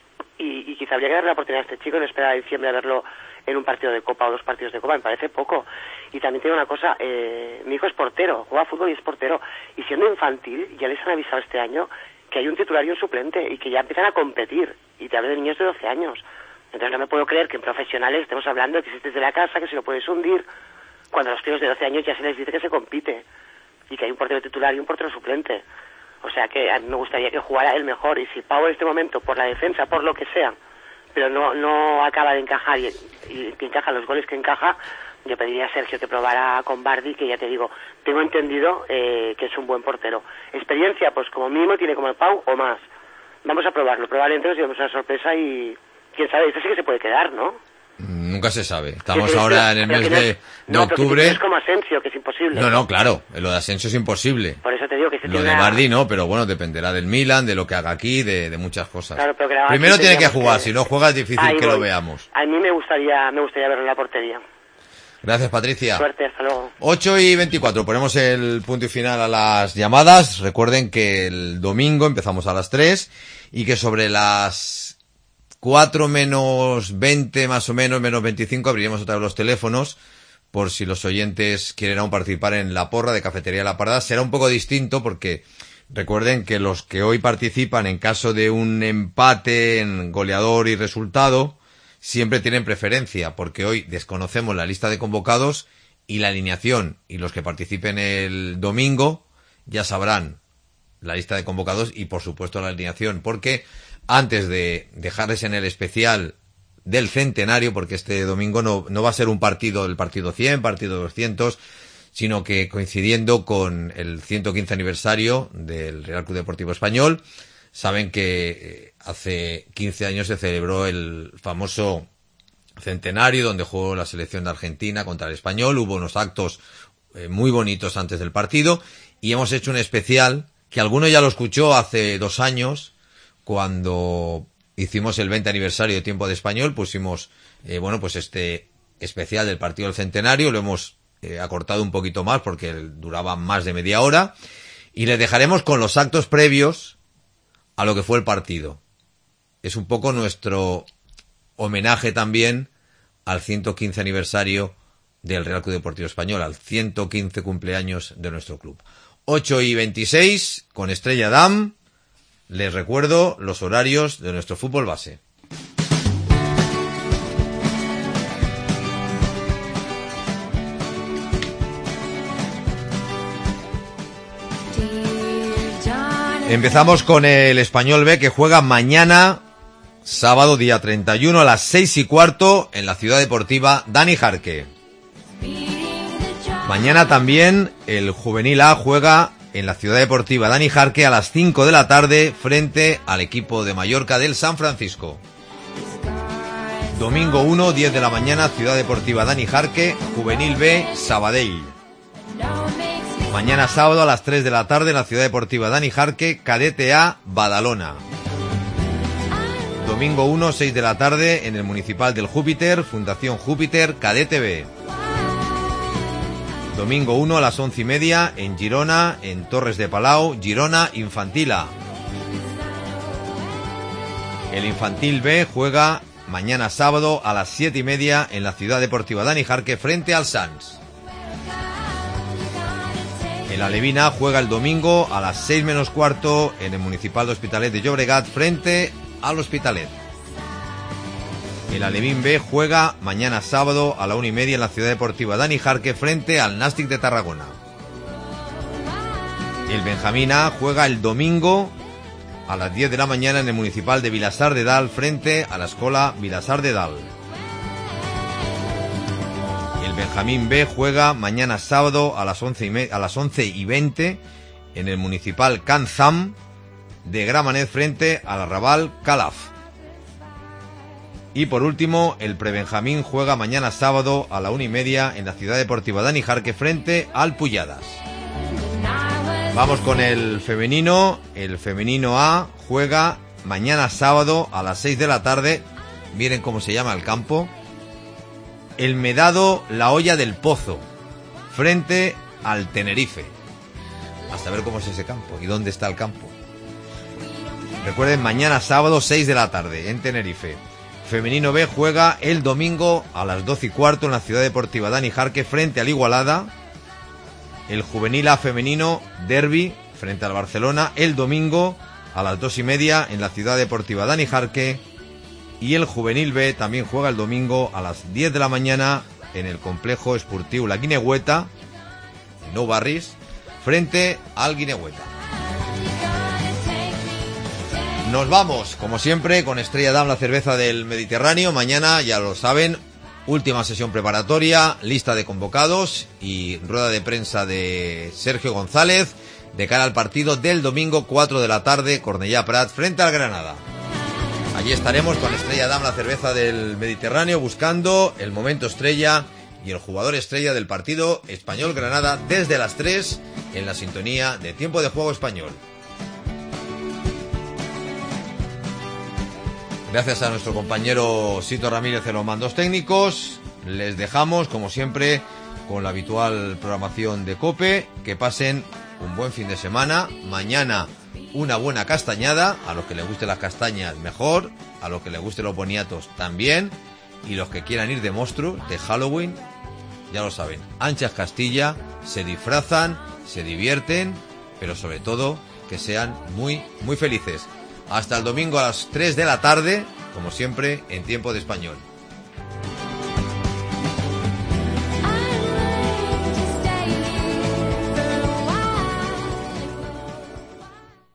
Y quizá habría que darle la oportunidad a este chico, no esperar a diciembre a verlo en un partido de Copa o 2 partidos de Copa, me parece poco. Y también tengo una cosa, mi hijo es portero, juega fútbol y es portero. Y siendo infantil, ya les han avisado este año que hay un titular y un suplente y que ya empiezan a competir. Y te hablo de niños de 12 años. Entonces no me puedo creer que en profesionales estemos hablando de que si estés de la casa, que si lo puedes hundir, cuando a los tíos de 12 años ya se les dice que se compite. Y que hay un portero titular y un portero suplente. O sea que a mí me gustaría que jugara él mejor. Y si Pau en este momento, por la defensa, por lo que sea, pero no acaba de encajar y que encaja los goles que encaja, yo pediría a Sergio que probara con Bardi, que ya te digo, tengo entendido que es un buen portero. Experiencia, pues como mínimo tiene como el Pau o más. Vamos a probarlo, probablemente nos llevamos una sorpresa y quién sabe, esto sí que se puede quedar, ¿no? Nunca se sabe. Estamos ahora en el mes de octubre. Es como Asensio, que es imposible. No, claro. Lo de Asensio es imposible. Por eso te digo que lo de Bardi no, pero bueno, dependerá del Milan, de lo que haga aquí, de muchas cosas. Claro, pero primero tiene que jugar, si no juega es difícil que lo veamos. A mí me gustaría verlo en la portería. Gracias, Patricia. Suerte, hasta luego. 8:24, ponemos el punto y final a las llamadas. Recuerden que el domingo empezamos a las 3 y que sobre las 4 menos 20 más o menos, menos 25, abriremos otra vez los teléfonos por si los oyentes quieren aún participar en la porra de Cafetería La Parada. Será un poco distinto porque recuerden que los que hoy participan en caso de un empate en goleador y resultado siempre tienen preferencia, porque hoy desconocemos la lista de convocados y la alineación, y los que participen el domingo ya sabrán la lista de convocados y por supuesto la alineación, porque antes de dejarles en el especial del centenario, porque este domingo no va a ser el partido 100, partido 200, sino que coincidiendo con el 115 aniversario del Real Club Deportivo Español. Saben que hace 15 años se celebró el famoso centenario donde jugó la selección de Argentina contra el Español. Hubo unos actos muy bonitos antes del partido y hemos hecho un especial que alguno ya lo escuchó hace 2 años cuando hicimos el 20 aniversario de Tiempo de Español. Pusimos pues este especial del partido del centenario. Lo hemos acortado un poquito más porque duraba más de media hora y les dejaremos con los actos previos a lo que fue el partido. Es un poco nuestro homenaje también al 115 aniversario del Real Club Deportivo Español, al 115 cumpleaños de nuestro club. 8:26 con Estrella Damm. Les recuerdo los horarios de nuestro fútbol base. Empezamos con el Español B, que juega mañana, sábado día 31 a las 6:15 en la Ciudad Deportiva Dani Jarque. Mañana también el Juvenil A juega en la Ciudad Deportiva Dani Jarque a las 5 de la tarde frente al equipo de Mallorca del San Francisco. Domingo 1, 10 de la mañana, Ciudad Deportiva Dani Jarque, Juvenil B, Sabadell. Mañana sábado a las 3 de la tarde en la Ciudad Deportiva Dani Jarque, Cadete A, Badalona. Domingo 1, 6 de la tarde en el Municipal del Júpiter, Fundación Júpiter, Cadete B. Domingo 1 a las 11:30 en Girona, en Torres de Palau, Girona Infantil A. El Infantil B juega mañana sábado a las 7:30 en la Ciudad Deportiva Dani Jarque frente al Sants. El Alevina juega el domingo a las 6 menos cuarto en el Municipal de Hospitalet de Llobregat frente al Hospitalet. El Alevín B juega mañana sábado a la 1:30 en la Ciudad Deportiva Dani Jarque frente al Nàstic de Tarragona. El Benjamín A juega el domingo a las 10 de la mañana en el Municipal de Vilassar de Dalt frente a la Escola Vilassar de Dalt. El Benjamín B juega mañana sábado a las 11:20 en el Municipal Can Zam de Gramenet frente al Arrabal Calaf. Y por último, el Prebenjamín juega mañana sábado a la 1:30 en la Ciudad Deportiva Dani Jarque frente al Pulladas. Vamos con el femenino. El femenino A juega mañana sábado a las 6 de la tarde. Miren cómo se llama el campo. El Medado La Olla del Pozo frente al Tenerife. Hasta ver cómo es ese campo y dónde está el campo. Recuerden, mañana sábado 6 de la tarde en Tenerife. Femenino B juega el domingo a las 12:15 en la Ciudad Deportiva Dani Jarque frente al Igualada. El Juvenil A femenino derbi frente al Barcelona el domingo a las 2:30 en la Ciudad Deportiva Dani Jarque. Y el Juvenil B también juega el domingo a las 10 de la mañana en el Complejo Esportiu La Guineueta, en Nou Barris, frente al Guineueta. Nos vamos, como siempre, con Estrella Damm, la cerveza del Mediterráneo. Mañana, ya lo saben, última sesión preparatoria, lista de convocados y rueda de prensa de Sergio González de cara al partido del domingo 4 de la tarde, Cornellà Prat, frente al Granada. Allí estaremos con Estrella Damm, la cerveza del Mediterráneo, buscando el momento estrella y el jugador estrella del partido Español-Granada desde las 3 en la sintonía de Tiempo de Juego Español. Gracias a nuestro compañero Sito Ramírez en los mandos técnicos. Les dejamos, como siempre, con la habitual programación de COPE. Que pasen un buen fin de semana. Mañana una buena castañada. A los que les gusten las castañas, mejor. A los que les gusten los boniatos, también. Y los que quieran ir de monstruos, de Halloween, ya lo saben. Anchas Castilla, se disfrazan, se divierten, pero sobre todo que sean muy, muy felices. Hasta el domingo a las 3 de la tarde, como siempre, en Tiempo de Español.